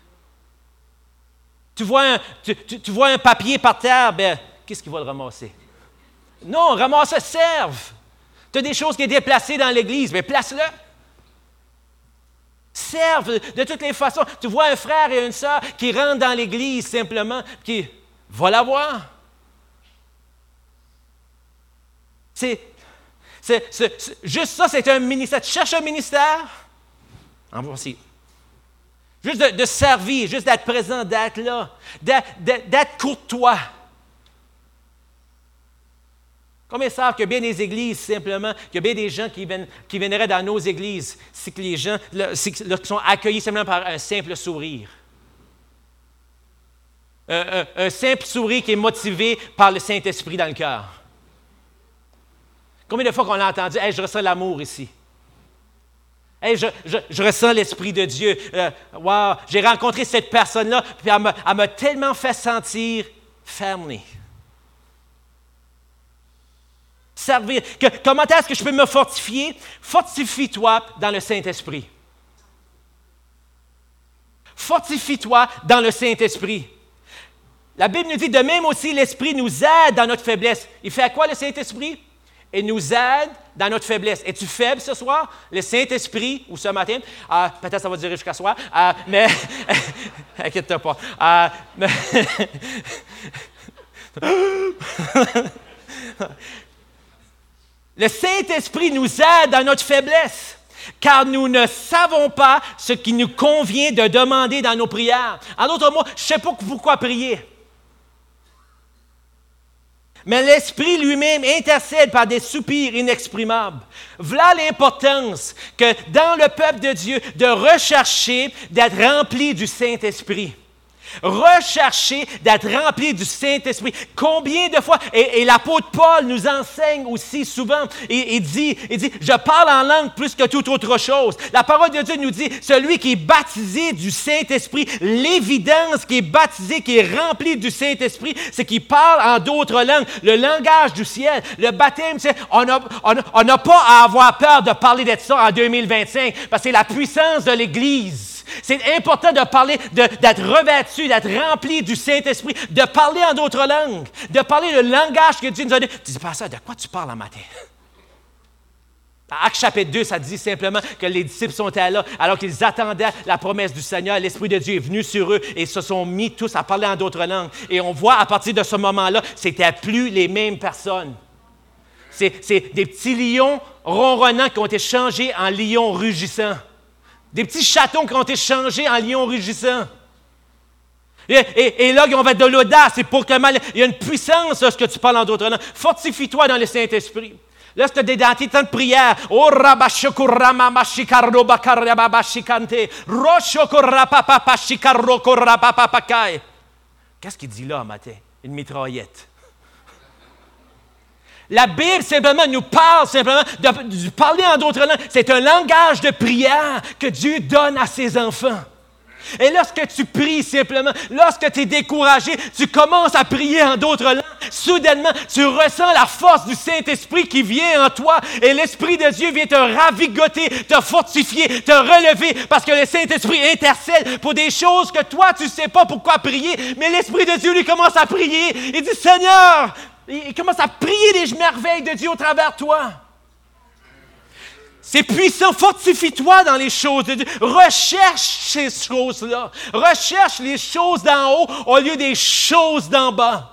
S1: Tu vois, un, tu, tu, tu vois un papier par terre, ben, qu'est-ce qu'il va le ramasser? Non, ramasse, serve. Tu as des choses qui sont déplacées dans l'Église, mais place-le. Serve de toutes les façons. Tu vois un frère et une sœur qui rentrent dans l'Église simplement, qui va la voir. C'est, c'est, c'est, c'est, juste ça, c'est un ministère. Tu cherches un ministère? En voici. Juste de, de servir, juste d'être présent, d'être là, d'être, d'être, d'être courtois. Combien savent qu'il y a bien des églises, simplement, qu'il y a bien des gens qui, viennent, qui viendraient dans nos églises, c'est que les gens là, c'est que, là, qui sont accueillis simplement par un simple sourire. Un, un, un simple sourire qui est motivé par le Saint-Esprit dans le cœur. Combien de fois qu'on a entendu, hey, je ressens l'amour ici. Hey, je, je, je ressens l'Esprit de Dieu. Euh, wow, j'ai rencontré cette personne-là, puis elle m'a, elle m'a tellement fait sentir fermé. Servir. Que, comment est-ce que je peux me fortifier? Fortifie-toi dans le Saint-Esprit. Fortifie-toi dans le Saint-Esprit. La Bible nous dit de même aussi, l'Esprit nous aide dans notre faiblesse. Il fait à quoi le Saint-Esprit? et nous aide dans notre faiblesse. Es-tu faible ce soir? Le Saint-Esprit, ou ce matin? Euh, peut-être ça va durer jusqu'à soir, euh, mais... Inquiète-toi pas. Euh, mais le Saint-Esprit nous aide dans notre faiblesse, car nous ne savons pas ce qui nous convient de demander dans nos prières. En d'autres mots, je ne sais pas pourquoi prier. Mais l'Esprit lui-même intercède par des soupirs inexprimables. Voilà l'importance que dans le peuple de Dieu, de rechercher d'être rempli du Saint-Esprit. Rechercher d'être rempli du Saint-Esprit. Combien de fois, et, et l'apôtre Paul nous enseigne aussi souvent, il, il, dit, il dit, je parle en langue plus que toute autre chose. La parole de Dieu nous dit, celui qui est baptisé du Saint-Esprit, l'évidence qui est baptisé, qui est rempli du Saint-Esprit, c'est qu'il parle en d'autres langues, le langage du ciel, le baptême, c'est, on n'a on, on n'a pas à avoir peur de parler de ça en deux mille vingt-cinq, parce que c'est la puissance de l'Église. C'est important de parler, de, d'être revêtu, d'être rempli du Saint-Esprit, de parler en d'autres langues, de parler le langage que Dieu nous a donné. Tu dis, pasteur, de quoi tu parles en matin? Actes chapitre deux, ça dit simplement que les disciples sont allés là, alors qu'ils attendaient la promesse du Seigneur. L'Esprit de Dieu est venu sur eux et se sont mis tous à parler en d'autres langues. Et on voit à partir de ce moment-là, c'était plus les mêmes personnes. C'est, c'est des petits lions ronronnants qui ont été changés en lions rugissants. Des petits chatons qui ont été changés en lions rugissants. Et, et, et là, on va être de l'audace. C'est pour que mal, il y a une puissance lorsque tu parles en d'autres langues. Fortifie-toi dans le Saint-Esprit. Lorsque tu es dans tes temps de prière, oh rabashokurama mashikarro bakarababashikante, roshokurapapapashikarro korapapapakai. Qu'est-ce qu'il dit là, matin? Une mitraillette. La Bible simplement nous parle simplement de, de parler en d'autres langues. C'est un langage de prière que Dieu donne à ses enfants. Et lorsque tu pries simplement, lorsque tu es découragé, tu commences à prier en d'autres langues. Soudainement, tu ressens la force du Saint-Esprit qui vient en toi et l'Esprit de Dieu vient te ravigoter, te fortifier, te relever parce que le Saint-Esprit intercède pour des choses que toi, tu ne sais pas pourquoi prier, mais l'Esprit de Dieu lui commence à prier. Il dit, Seigneur, il commence à prier les merveilles de Dieu au travers de toi. C'est puissant. Fortifie-toi dans les choses de Dieu. Recherche ces choses-là. Recherche les choses d'en haut au lieu des choses d'en bas.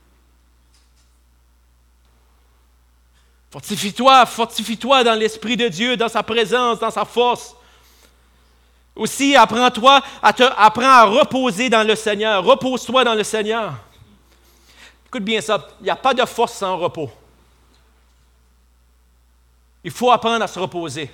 S1: Fortifie-toi, fortifie-toi dans l'Esprit de Dieu, dans sa présence, dans sa force. Aussi, apprends-toi à te, apprends à reposer dans le Seigneur. Repose-toi dans le Seigneur. Écoute bien ça, il n'y a pas de force sans repos. Il faut apprendre à se reposer.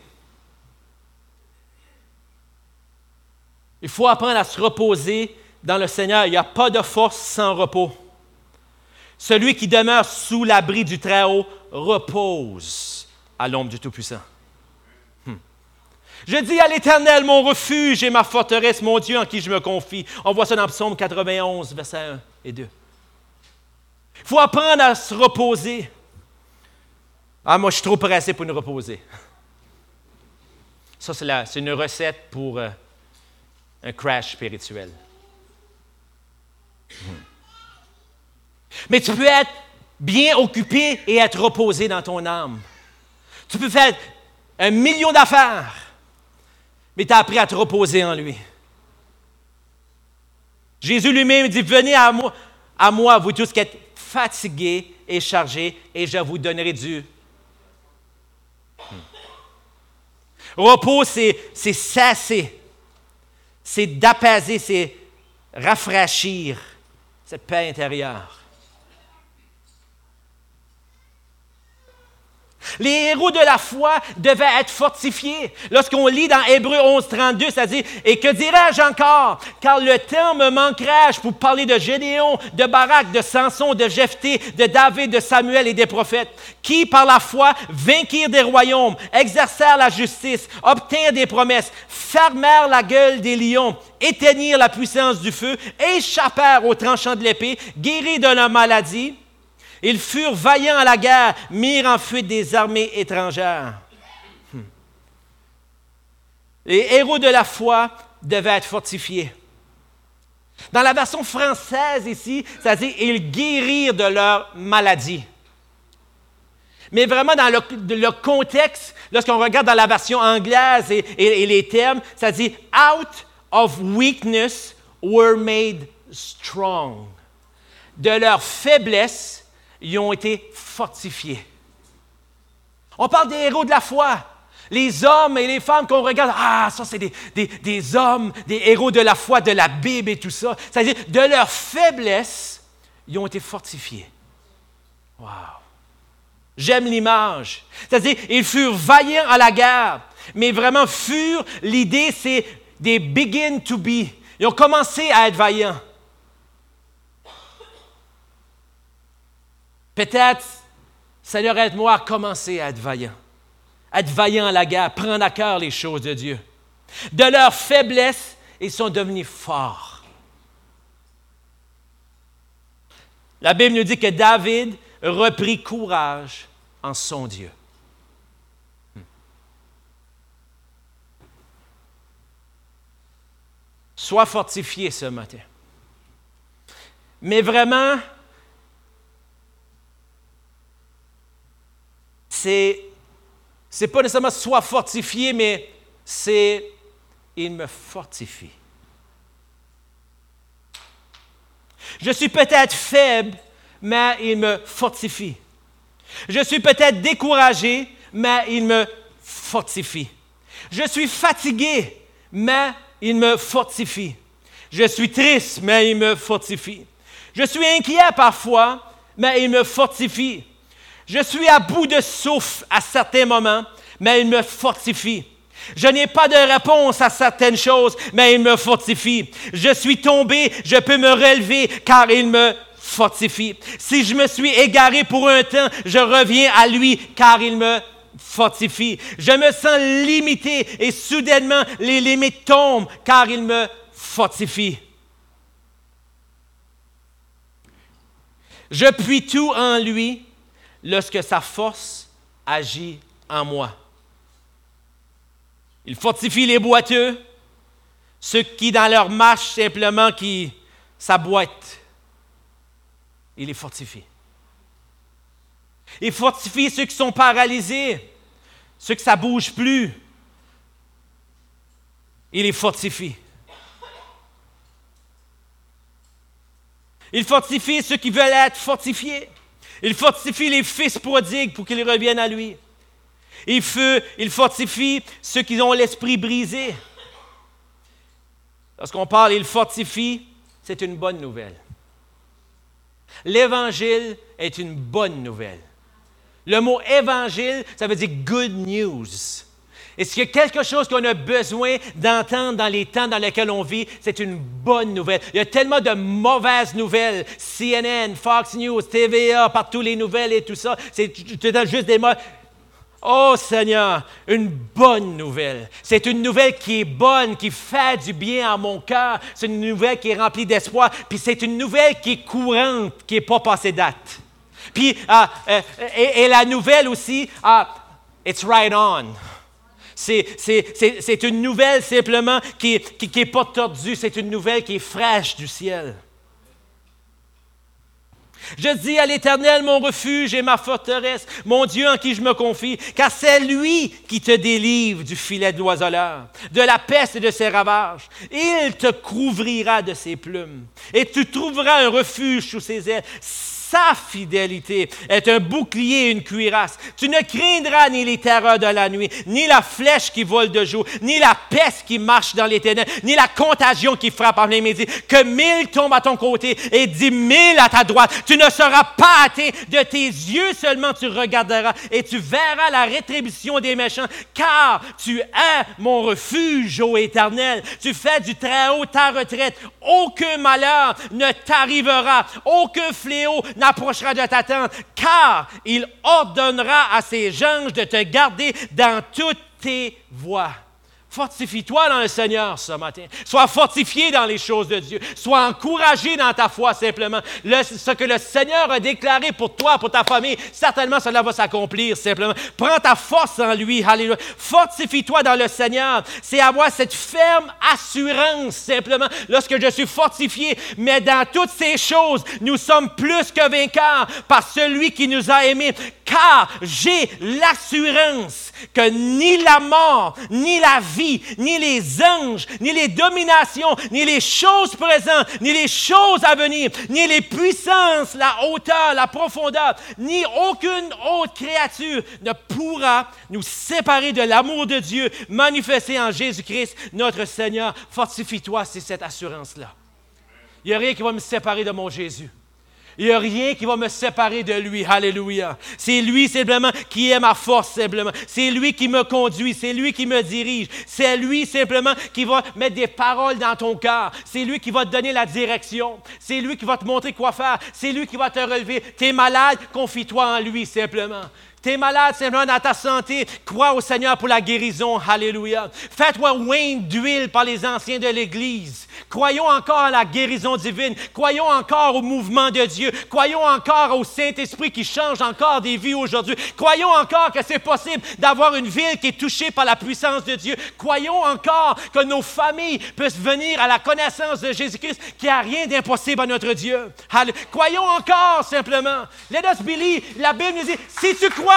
S1: Il faut apprendre à se reposer dans le Seigneur. Il n'y a pas de force sans repos. Celui qui demeure sous l'abri du Très-Haut repose à l'ombre du Tout-Puissant. Hmm. Je dis à l'Éternel, mon refuge et ma forteresse, mon Dieu en qui je me confie. On voit ça dans Psaume quatre-vingt-onze, versets un et deux. Il faut apprendre à se reposer. Ah, moi, je suis trop pressé pour nous reposer. Ça, c'est, la, c'est une recette pour euh, un crash spirituel. Hmm. Mais tu peux être bien occupé et être reposé dans ton âme. Tu peux faire un million d'affaires, mais tu as appris à te reposer en lui. Jésus lui-même dit, venez à moi, à moi, vous tous qui êtes fatigués et chargés, et je vous donnerai du Hmm. Repos, c'est, c'est cesser, c'est d'apaiser, c'est rafraîchir cette paix intérieure. Les héros de la foi devaient être fortifiés. Lorsqu'on lit dans Hébreux onze, trente-deux, ça dit « Et que dirais-je encore? Car le temps me manquerait-je pour parler de Gédéon, de Barak, de Samson, de Jephthé, de David, de Samuel et des prophètes, qui, par la foi, vainquirent des royaumes, exercèrent la justice, obtinrent des promesses, fermèrent la gueule des lions, éteignirent la puissance du feu, échappèrent aux tranchants de l'épée, guéris de la maladie. Ils furent vaillants à la guerre, mirent en fuite des armées étrangères. Hmm. Les héros de la foi devaient être fortifiés. Dans la version française ici, ça dit « Ils guérirent de leur maladie ». Mais vraiment, dans le, le contexte, lorsqu'on regarde dans la version anglaise et, et, et les termes, ça dit « Out of weakness were made strong ». De leur faiblesse, ils ont été fortifiés. On parle des héros de la foi. Les hommes et les femmes qu'on regarde, ah, ça c'est des, des, des hommes, des héros de la foi, de la Bible et tout ça. C'est-à-dire, de leur faiblesse, ils ont été fortifiés. Wow! J'aime l'image. C'est-à-dire, ils furent vaillants à la guerre, mais vraiment furent, l'idée c'est des begin to be. Ils ont commencé à être vaillants. Peut-être, Seigneur, aide-moi à commencer à être vaillant. Être vaillant à la guerre, prendre à cœur les choses de Dieu. De leur faiblesse, ils sont devenus forts. La Bible nous dit que David reprit courage en son Dieu. Hmm. Sois fortifié ce matin. Mais vraiment, c'est... C'est pas nécessairement soit fortifié, mais c'est « il me fortifie ». Je suis peut-être faible, mais il me fortifie. Je suis peut-être découragé, mais il me fortifie. Je suis fatigué, mais il me fortifie. Je suis triste, mais il me fortifie. Je suis inquiet parfois, mais il me fortifie. Je suis à bout de souffle à certains moments, mais il me fortifie. Je n'ai pas de réponse à certaines choses, mais il me fortifie. Je suis tombé, je peux me relever, car il me fortifie. Si je me suis égaré pour un temps, je reviens à lui, car il me fortifie. Je me sens limité et soudainement, les limites tombent, car il me fortifie. Je puis tout en lui, lorsque sa force agit en moi. Il fortifie les boiteux, ceux qui, dans leur marche, simplement, qui s'aboîtent. Il les fortifie. Il fortifie ceux qui sont paralysés, ceux que ça ne bouge plus. Il les fortifie. Il fortifie ceux qui veulent être fortifiés. Il fortifie les fils prodigues pour qu'ils reviennent à lui. Il, fait, il fortifie ceux qui ont l'esprit brisé. Lorsqu'on parle, il fortifie, c'est une bonne nouvelle. L'Évangile est une bonne nouvelle. Le mot « évangile », ça veut dire « good news ». Et s'il y a quelque chose qu'on a besoin d'entendre dans les temps dans lesquels on vit, c'est une bonne nouvelle. Il y a tellement de mauvaises nouvelles. C N N, Fox News, T V A, partout les nouvelles et tout ça. C'est tout juste des mots. Oh Seigneur, une bonne nouvelle. C'est une nouvelle qui est bonne, qui fait du bien à mon cœur. C'est une nouvelle qui est remplie d'espoir. Puis c'est une nouvelle qui est courante, qui n'est pas passée date. Puis, euh, euh, et, et la nouvelle aussi, euh, it's right on. C'est, c'est, c'est, c'est une nouvelle simplement qui n'est qui, qui est pas tordue. C'est une nouvelle qui est fraîche du ciel. Je dis à l'Éternel, mon refuge et ma forteresse, mon Dieu en qui je me confie, car c'est lui qui te délivre du filet de l'oiseleur, de la peste et de ses ravages. Il te couvrira de ses plumes et tu trouveras un refuge sous ses ailes. Sa fidélité est un bouclier et une cuirasse. Tu ne craindras ni les terreurs de la nuit, ni la flèche qui vole de jour, ni la peste qui marche dans les ténèbres, ni la contagion qui frappe en plein midi. Que mille tombent à ton côté et dix mille à ta droite. Tu ne seras pas atteint. De tes yeux seulement tu regarderas et tu verras la rétribution des méchants, car tu es mon refuge, ô Éternel. Tu fais du Très-Haut ta retraite. Aucun malheur ne t'arrivera, aucun fléau n'approchera de ta tente, car il ordonnera à ses anges de te garder dans toutes tes voies. Fortifie-toi dans le Seigneur ce matin. Sois fortifié dans les choses de Dieu. Sois encouragé dans ta foi simplement. Le, ce que le Seigneur a déclaré pour toi, pour ta famille, certainement cela va s'accomplir simplement. Prends ta force en lui. Alléluia. Fortifie-toi dans le Seigneur. C'est avoir cette ferme assurance simplement lorsque je suis fortifié. Mais dans toutes ces choses, nous sommes plus que vainqueurs par celui qui nous a aimés. Car j'ai l'assurance que ni la mort, ni la vie, ni les anges, ni les dominations, ni les choses présentes, ni les choses à venir, ni les puissances, la hauteur, la profondeur, ni aucune autre créature ne pourra nous séparer de l'amour de Dieu manifesté en Jésus-Christ, notre Seigneur. Fortifie-toi, c'est cette assurance-là. Il n'y a rien qui va me séparer de mon Jésus. Il n'y a rien qui va me séparer de lui. Alléluia. C'est lui simplement qui est ma force simplement. C'est lui qui me conduit. C'est lui qui me dirige. C'est lui simplement qui va mettre des paroles dans ton cœur. C'est lui qui va te donner la direction. C'est lui qui va te montrer quoi faire. C'est lui qui va te relever. Tu es malade, confie-toi en lui simplement. Tu es malade simplement dans ta santé, crois au Seigneur pour la guérison. Alléluia. Fais-toi oindre d'huile par les anciens de l'Église. Croyons encore à la guérison divine. Croyons encore au mouvement de Dieu. Croyons encore au Saint-Esprit qui change encore des vies aujourd'hui. Croyons encore que c'est possible d'avoir une ville qui est touchée par la puissance de Dieu. Croyons encore que nos familles puissent venir à la connaissance de Jésus-Christ, qu'il n'y a rien d'impossible à notre Dieu. Alléluia. Croyons encore simplement. Let us believe. La Bible nous dit, si tu crois,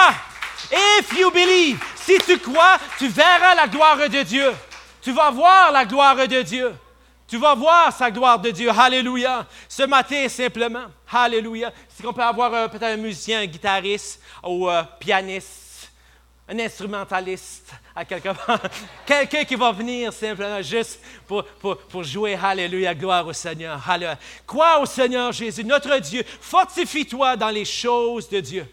S1: if you believe, si tu crois, tu verras la gloire de Dieu. Tu vas voir la gloire de Dieu. Tu vas voir sa gloire de Dieu. Alléluia. Ce matin, simplement, alléluia. C'est qu'on peut avoir euh, peut-être un musicien, un guitariste ou un euh, pianiste, un instrumentaliste à quelque part. Quelqu'un qui va venir simplement juste pour, pour, pour jouer. Alléluia. Gloire au Seigneur. Alléluia. Crois au Seigneur Jésus, notre Dieu. Fortifie-toi dans les choses de Dieu.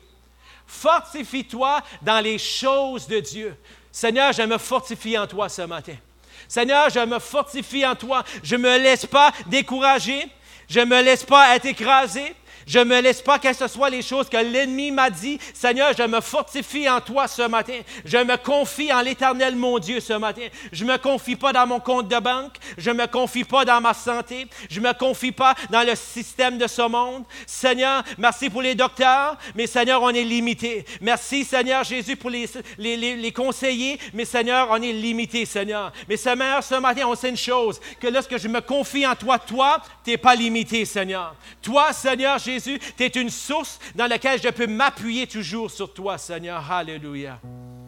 S1: Fortifie-toi dans les choses de Dieu. Seigneur, je me fortifie en toi ce matin. Seigneur, je me fortifie en toi. Je ne me laisse pas décourager. Je ne me laisse pas être écrasé. Je ne me laisse pas que ce soit les choses que l'ennemi m'a dit. Seigneur, je me fortifie en toi ce matin. Je me confie en l'Éternel, mon Dieu, ce matin. Je ne me confie pas dans mon compte de banque. Je ne me confie pas dans ma santé. Je ne me confie pas dans le système de ce monde. Seigneur, merci pour les docteurs, mais Seigneur, on est limité. Merci, Seigneur Jésus, pour les, les, les, les conseillers, mais Seigneur, on est limité, Seigneur. Mais Seigneur, ce matin, on sait une chose, que lorsque je me confie en toi, toi, tu n'es pas limité, Seigneur. Toi, Seigneur Jésus, Jésus, tu es une source dans laquelle je peux m'appuyer toujours sur toi, Seigneur. Alléluia.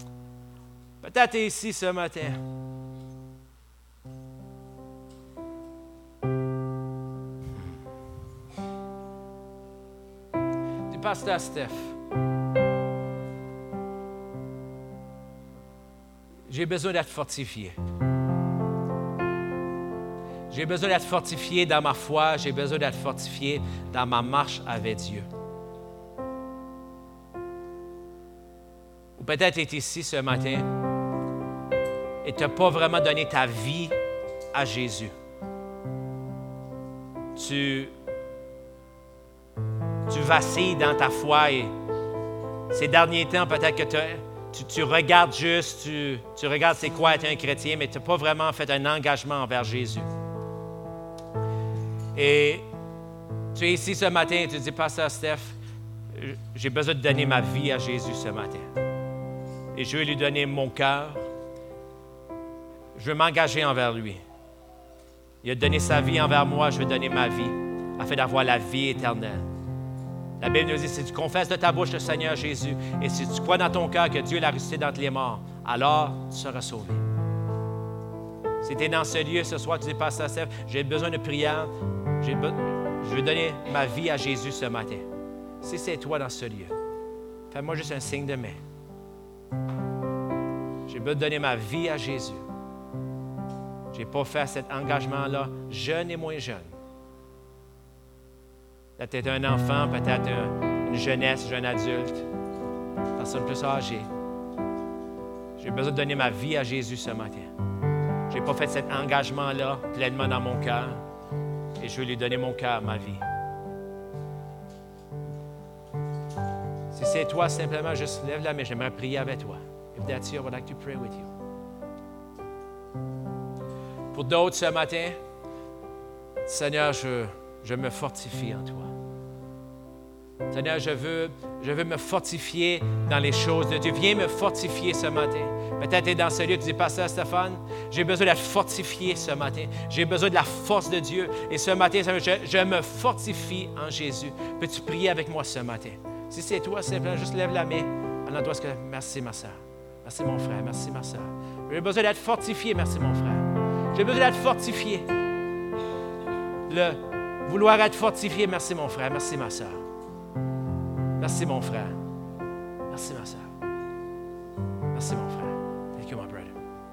S1: Peut-être tu es ici ce matin. Du pasteur Steph. J'ai besoin d'être fortifié. J'ai besoin d'être fortifié dans ma foi. J'ai besoin d'être fortifié dans ma marche avec Dieu. Ou peut-être tu es ici ce matin et tu n'as pas vraiment donné ta vie à Jésus. Tu, tu vacilles dans ta foi et ces derniers temps, peut-être que tu, tu regardes juste, tu, tu regardes c'est quoi être un chrétien, mais tu n'as pas vraiment fait un engagement envers Jésus. Et tu es ici ce matin et tu dis, Pasteur Steph, j'ai besoin de donner ma vie à Jésus ce matin. Et je veux lui donner mon cœur. Je veux m'engager envers lui. Il a donné sa vie envers moi, je veux donner ma vie afin d'avoir la vie éternelle. La Bible nous dit, si tu confesses de ta bouche le Seigneur Jésus et si tu crois dans ton cœur que Dieu l'a ressuscité d'entre les morts, alors tu seras sauvé. Si tu es dans ce lieu ce soir, tu dis, Pasteur Steph, j'ai besoin de prière, j'ai be- je veux donner ma vie à Jésus ce matin. Si c'est toi dans ce lieu, fais-moi juste un signe de main. J'ai besoin de donner ma vie à Jésus. Je n'ai pas fait cet engagement-là, jeune et moins jeune. Peut-être un enfant, peut-être un, une jeunesse, jeune adulte, personne plus âgée. J'ai besoin de donner ma vie à Jésus ce matin. Je n'ai pas fait cet engagement-là pleinement dans mon cœur et je veux lui donner mon cœur, ma vie. Si c'est toi, simplement, juste lève la main. J'aimerais prier avec toi. If that's you, I would like to pray with you. Pour d'autres ce matin, Seigneur, je, je me fortifie en toi. Seigneur, je veux, je veux me fortifier dans les choses de Dieu. Viens me fortifier ce matin. Peut-être tu es dans ce lieu, tu dis, Pasteur Stéphane, j'ai besoin d'être fortifié ce matin. J'ai besoin de la force de Dieu. Et ce matin, Seigneur, je, je me fortifie en Jésus. Peux-tu prier avec moi ce matin? Si c'est toi, simplement, juste lève la main. À l'endroit que merci ma soeur. Merci mon frère. Merci ma soeur. J'ai besoin d'être fortifié. Merci mon frère. J'ai besoin d'être fortifié. Le vouloir être fortifié. Merci mon frère. Merci ma soeur. Merci, mon frère. Merci, ma soeur. Merci, mon frère. Thank you, my brother.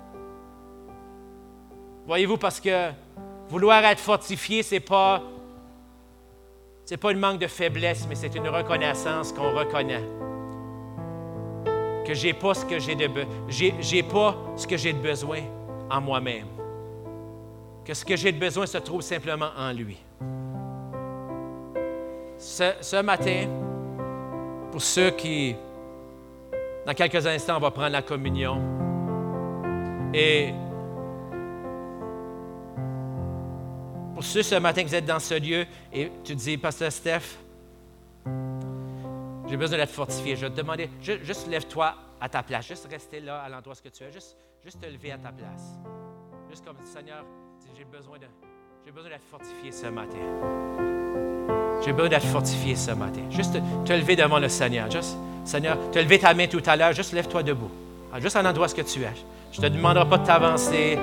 S1: Voyez-vous, parce que vouloir être fortifié, ce n'est pas, c'est pas une manque de faiblesse, mais c'est une reconnaissance qu'on reconnaît. Que je n'ai pas ce que j'ai de be- j'ai, j'ai pas ce que j'ai de besoin en moi-même. Que ce que j'ai de besoin se trouve simplement en lui. Ce, ce matin, pour ceux qui, dans quelques instants, on va prendre la communion. Et pour ceux ce matin que vous êtes dans ce lieu et tu te dis, Pasteur Steph, j'ai besoin d'être fortifié. Je vais te demander, juste, juste lève-toi à ta place. Juste rester là à l'endroit où tu es. Juste, juste te lever à ta place. Juste comme Seigneur, j'ai besoin de, j'ai besoin d'être fortifié ce matin. J'ai besoin d'être fortifié ce matin. Juste te, te lever devant le Seigneur. Juste, Seigneur, te lever ta main tout à l'heure. Juste lève-toi debout. Alors, juste à l'endroit où tu es. Je ne te demanderai pas de t'avancer.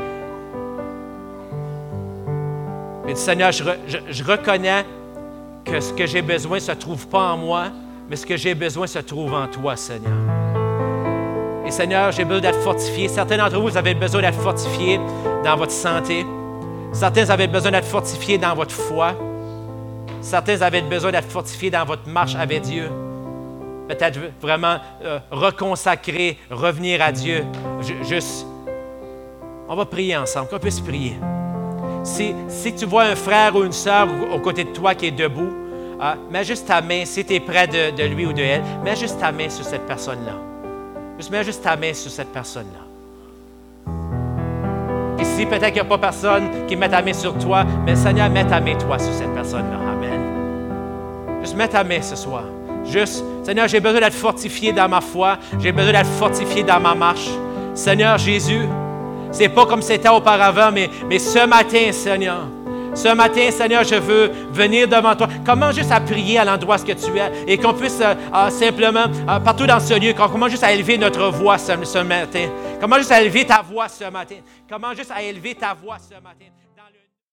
S1: Mais Seigneur, je, je, je reconnais que ce que j'ai besoin ne se trouve pas en moi, mais ce que j'ai besoin se trouve en toi, Seigneur. Et Seigneur, j'ai besoin d'être fortifié. Certains d'entre vous, vous avez besoin d'être fortifiés dans votre santé. Certains avaient besoin d'être fortifiés dans votre foi. Certains avaient besoin d'être fortifiés dans votre marche avec Dieu. Peut-être vraiment euh, reconsacrer, revenir à Dieu. Je, juste, on va prier ensemble, qu'on puisse prier. Si, si tu vois un frère ou une sœur aux côtés de toi qui est debout, euh, mets juste ta main, si tu es près de, de lui ou de elle, mets juste ta main sur cette personne-là. Juste mets juste ta main sur cette personne-là. Si peut-être qu'il n'y a pas personne qui met ta main sur toi, mais Seigneur, mets ta main toi sur cette personne-là. Amen. Juste mets ta main ce soir. Juste, Seigneur, j'ai besoin d'être fortifié dans ma foi. J'ai besoin d'être fortifié dans ma marche. Seigneur Jésus, c'est pas comme c'était auparavant, mais, mais ce matin, Seigneur, ce matin, Seigneur, je veux venir devant toi. Commence juste à prier à l'endroit où tu es et qu'on puisse euh, euh, simplement, euh, partout dans ce lieu, qu'on commence juste à élever notre voix ce, ce matin. Commence juste à élever ta voix ce matin. Commence juste à élever ta voix ce matin.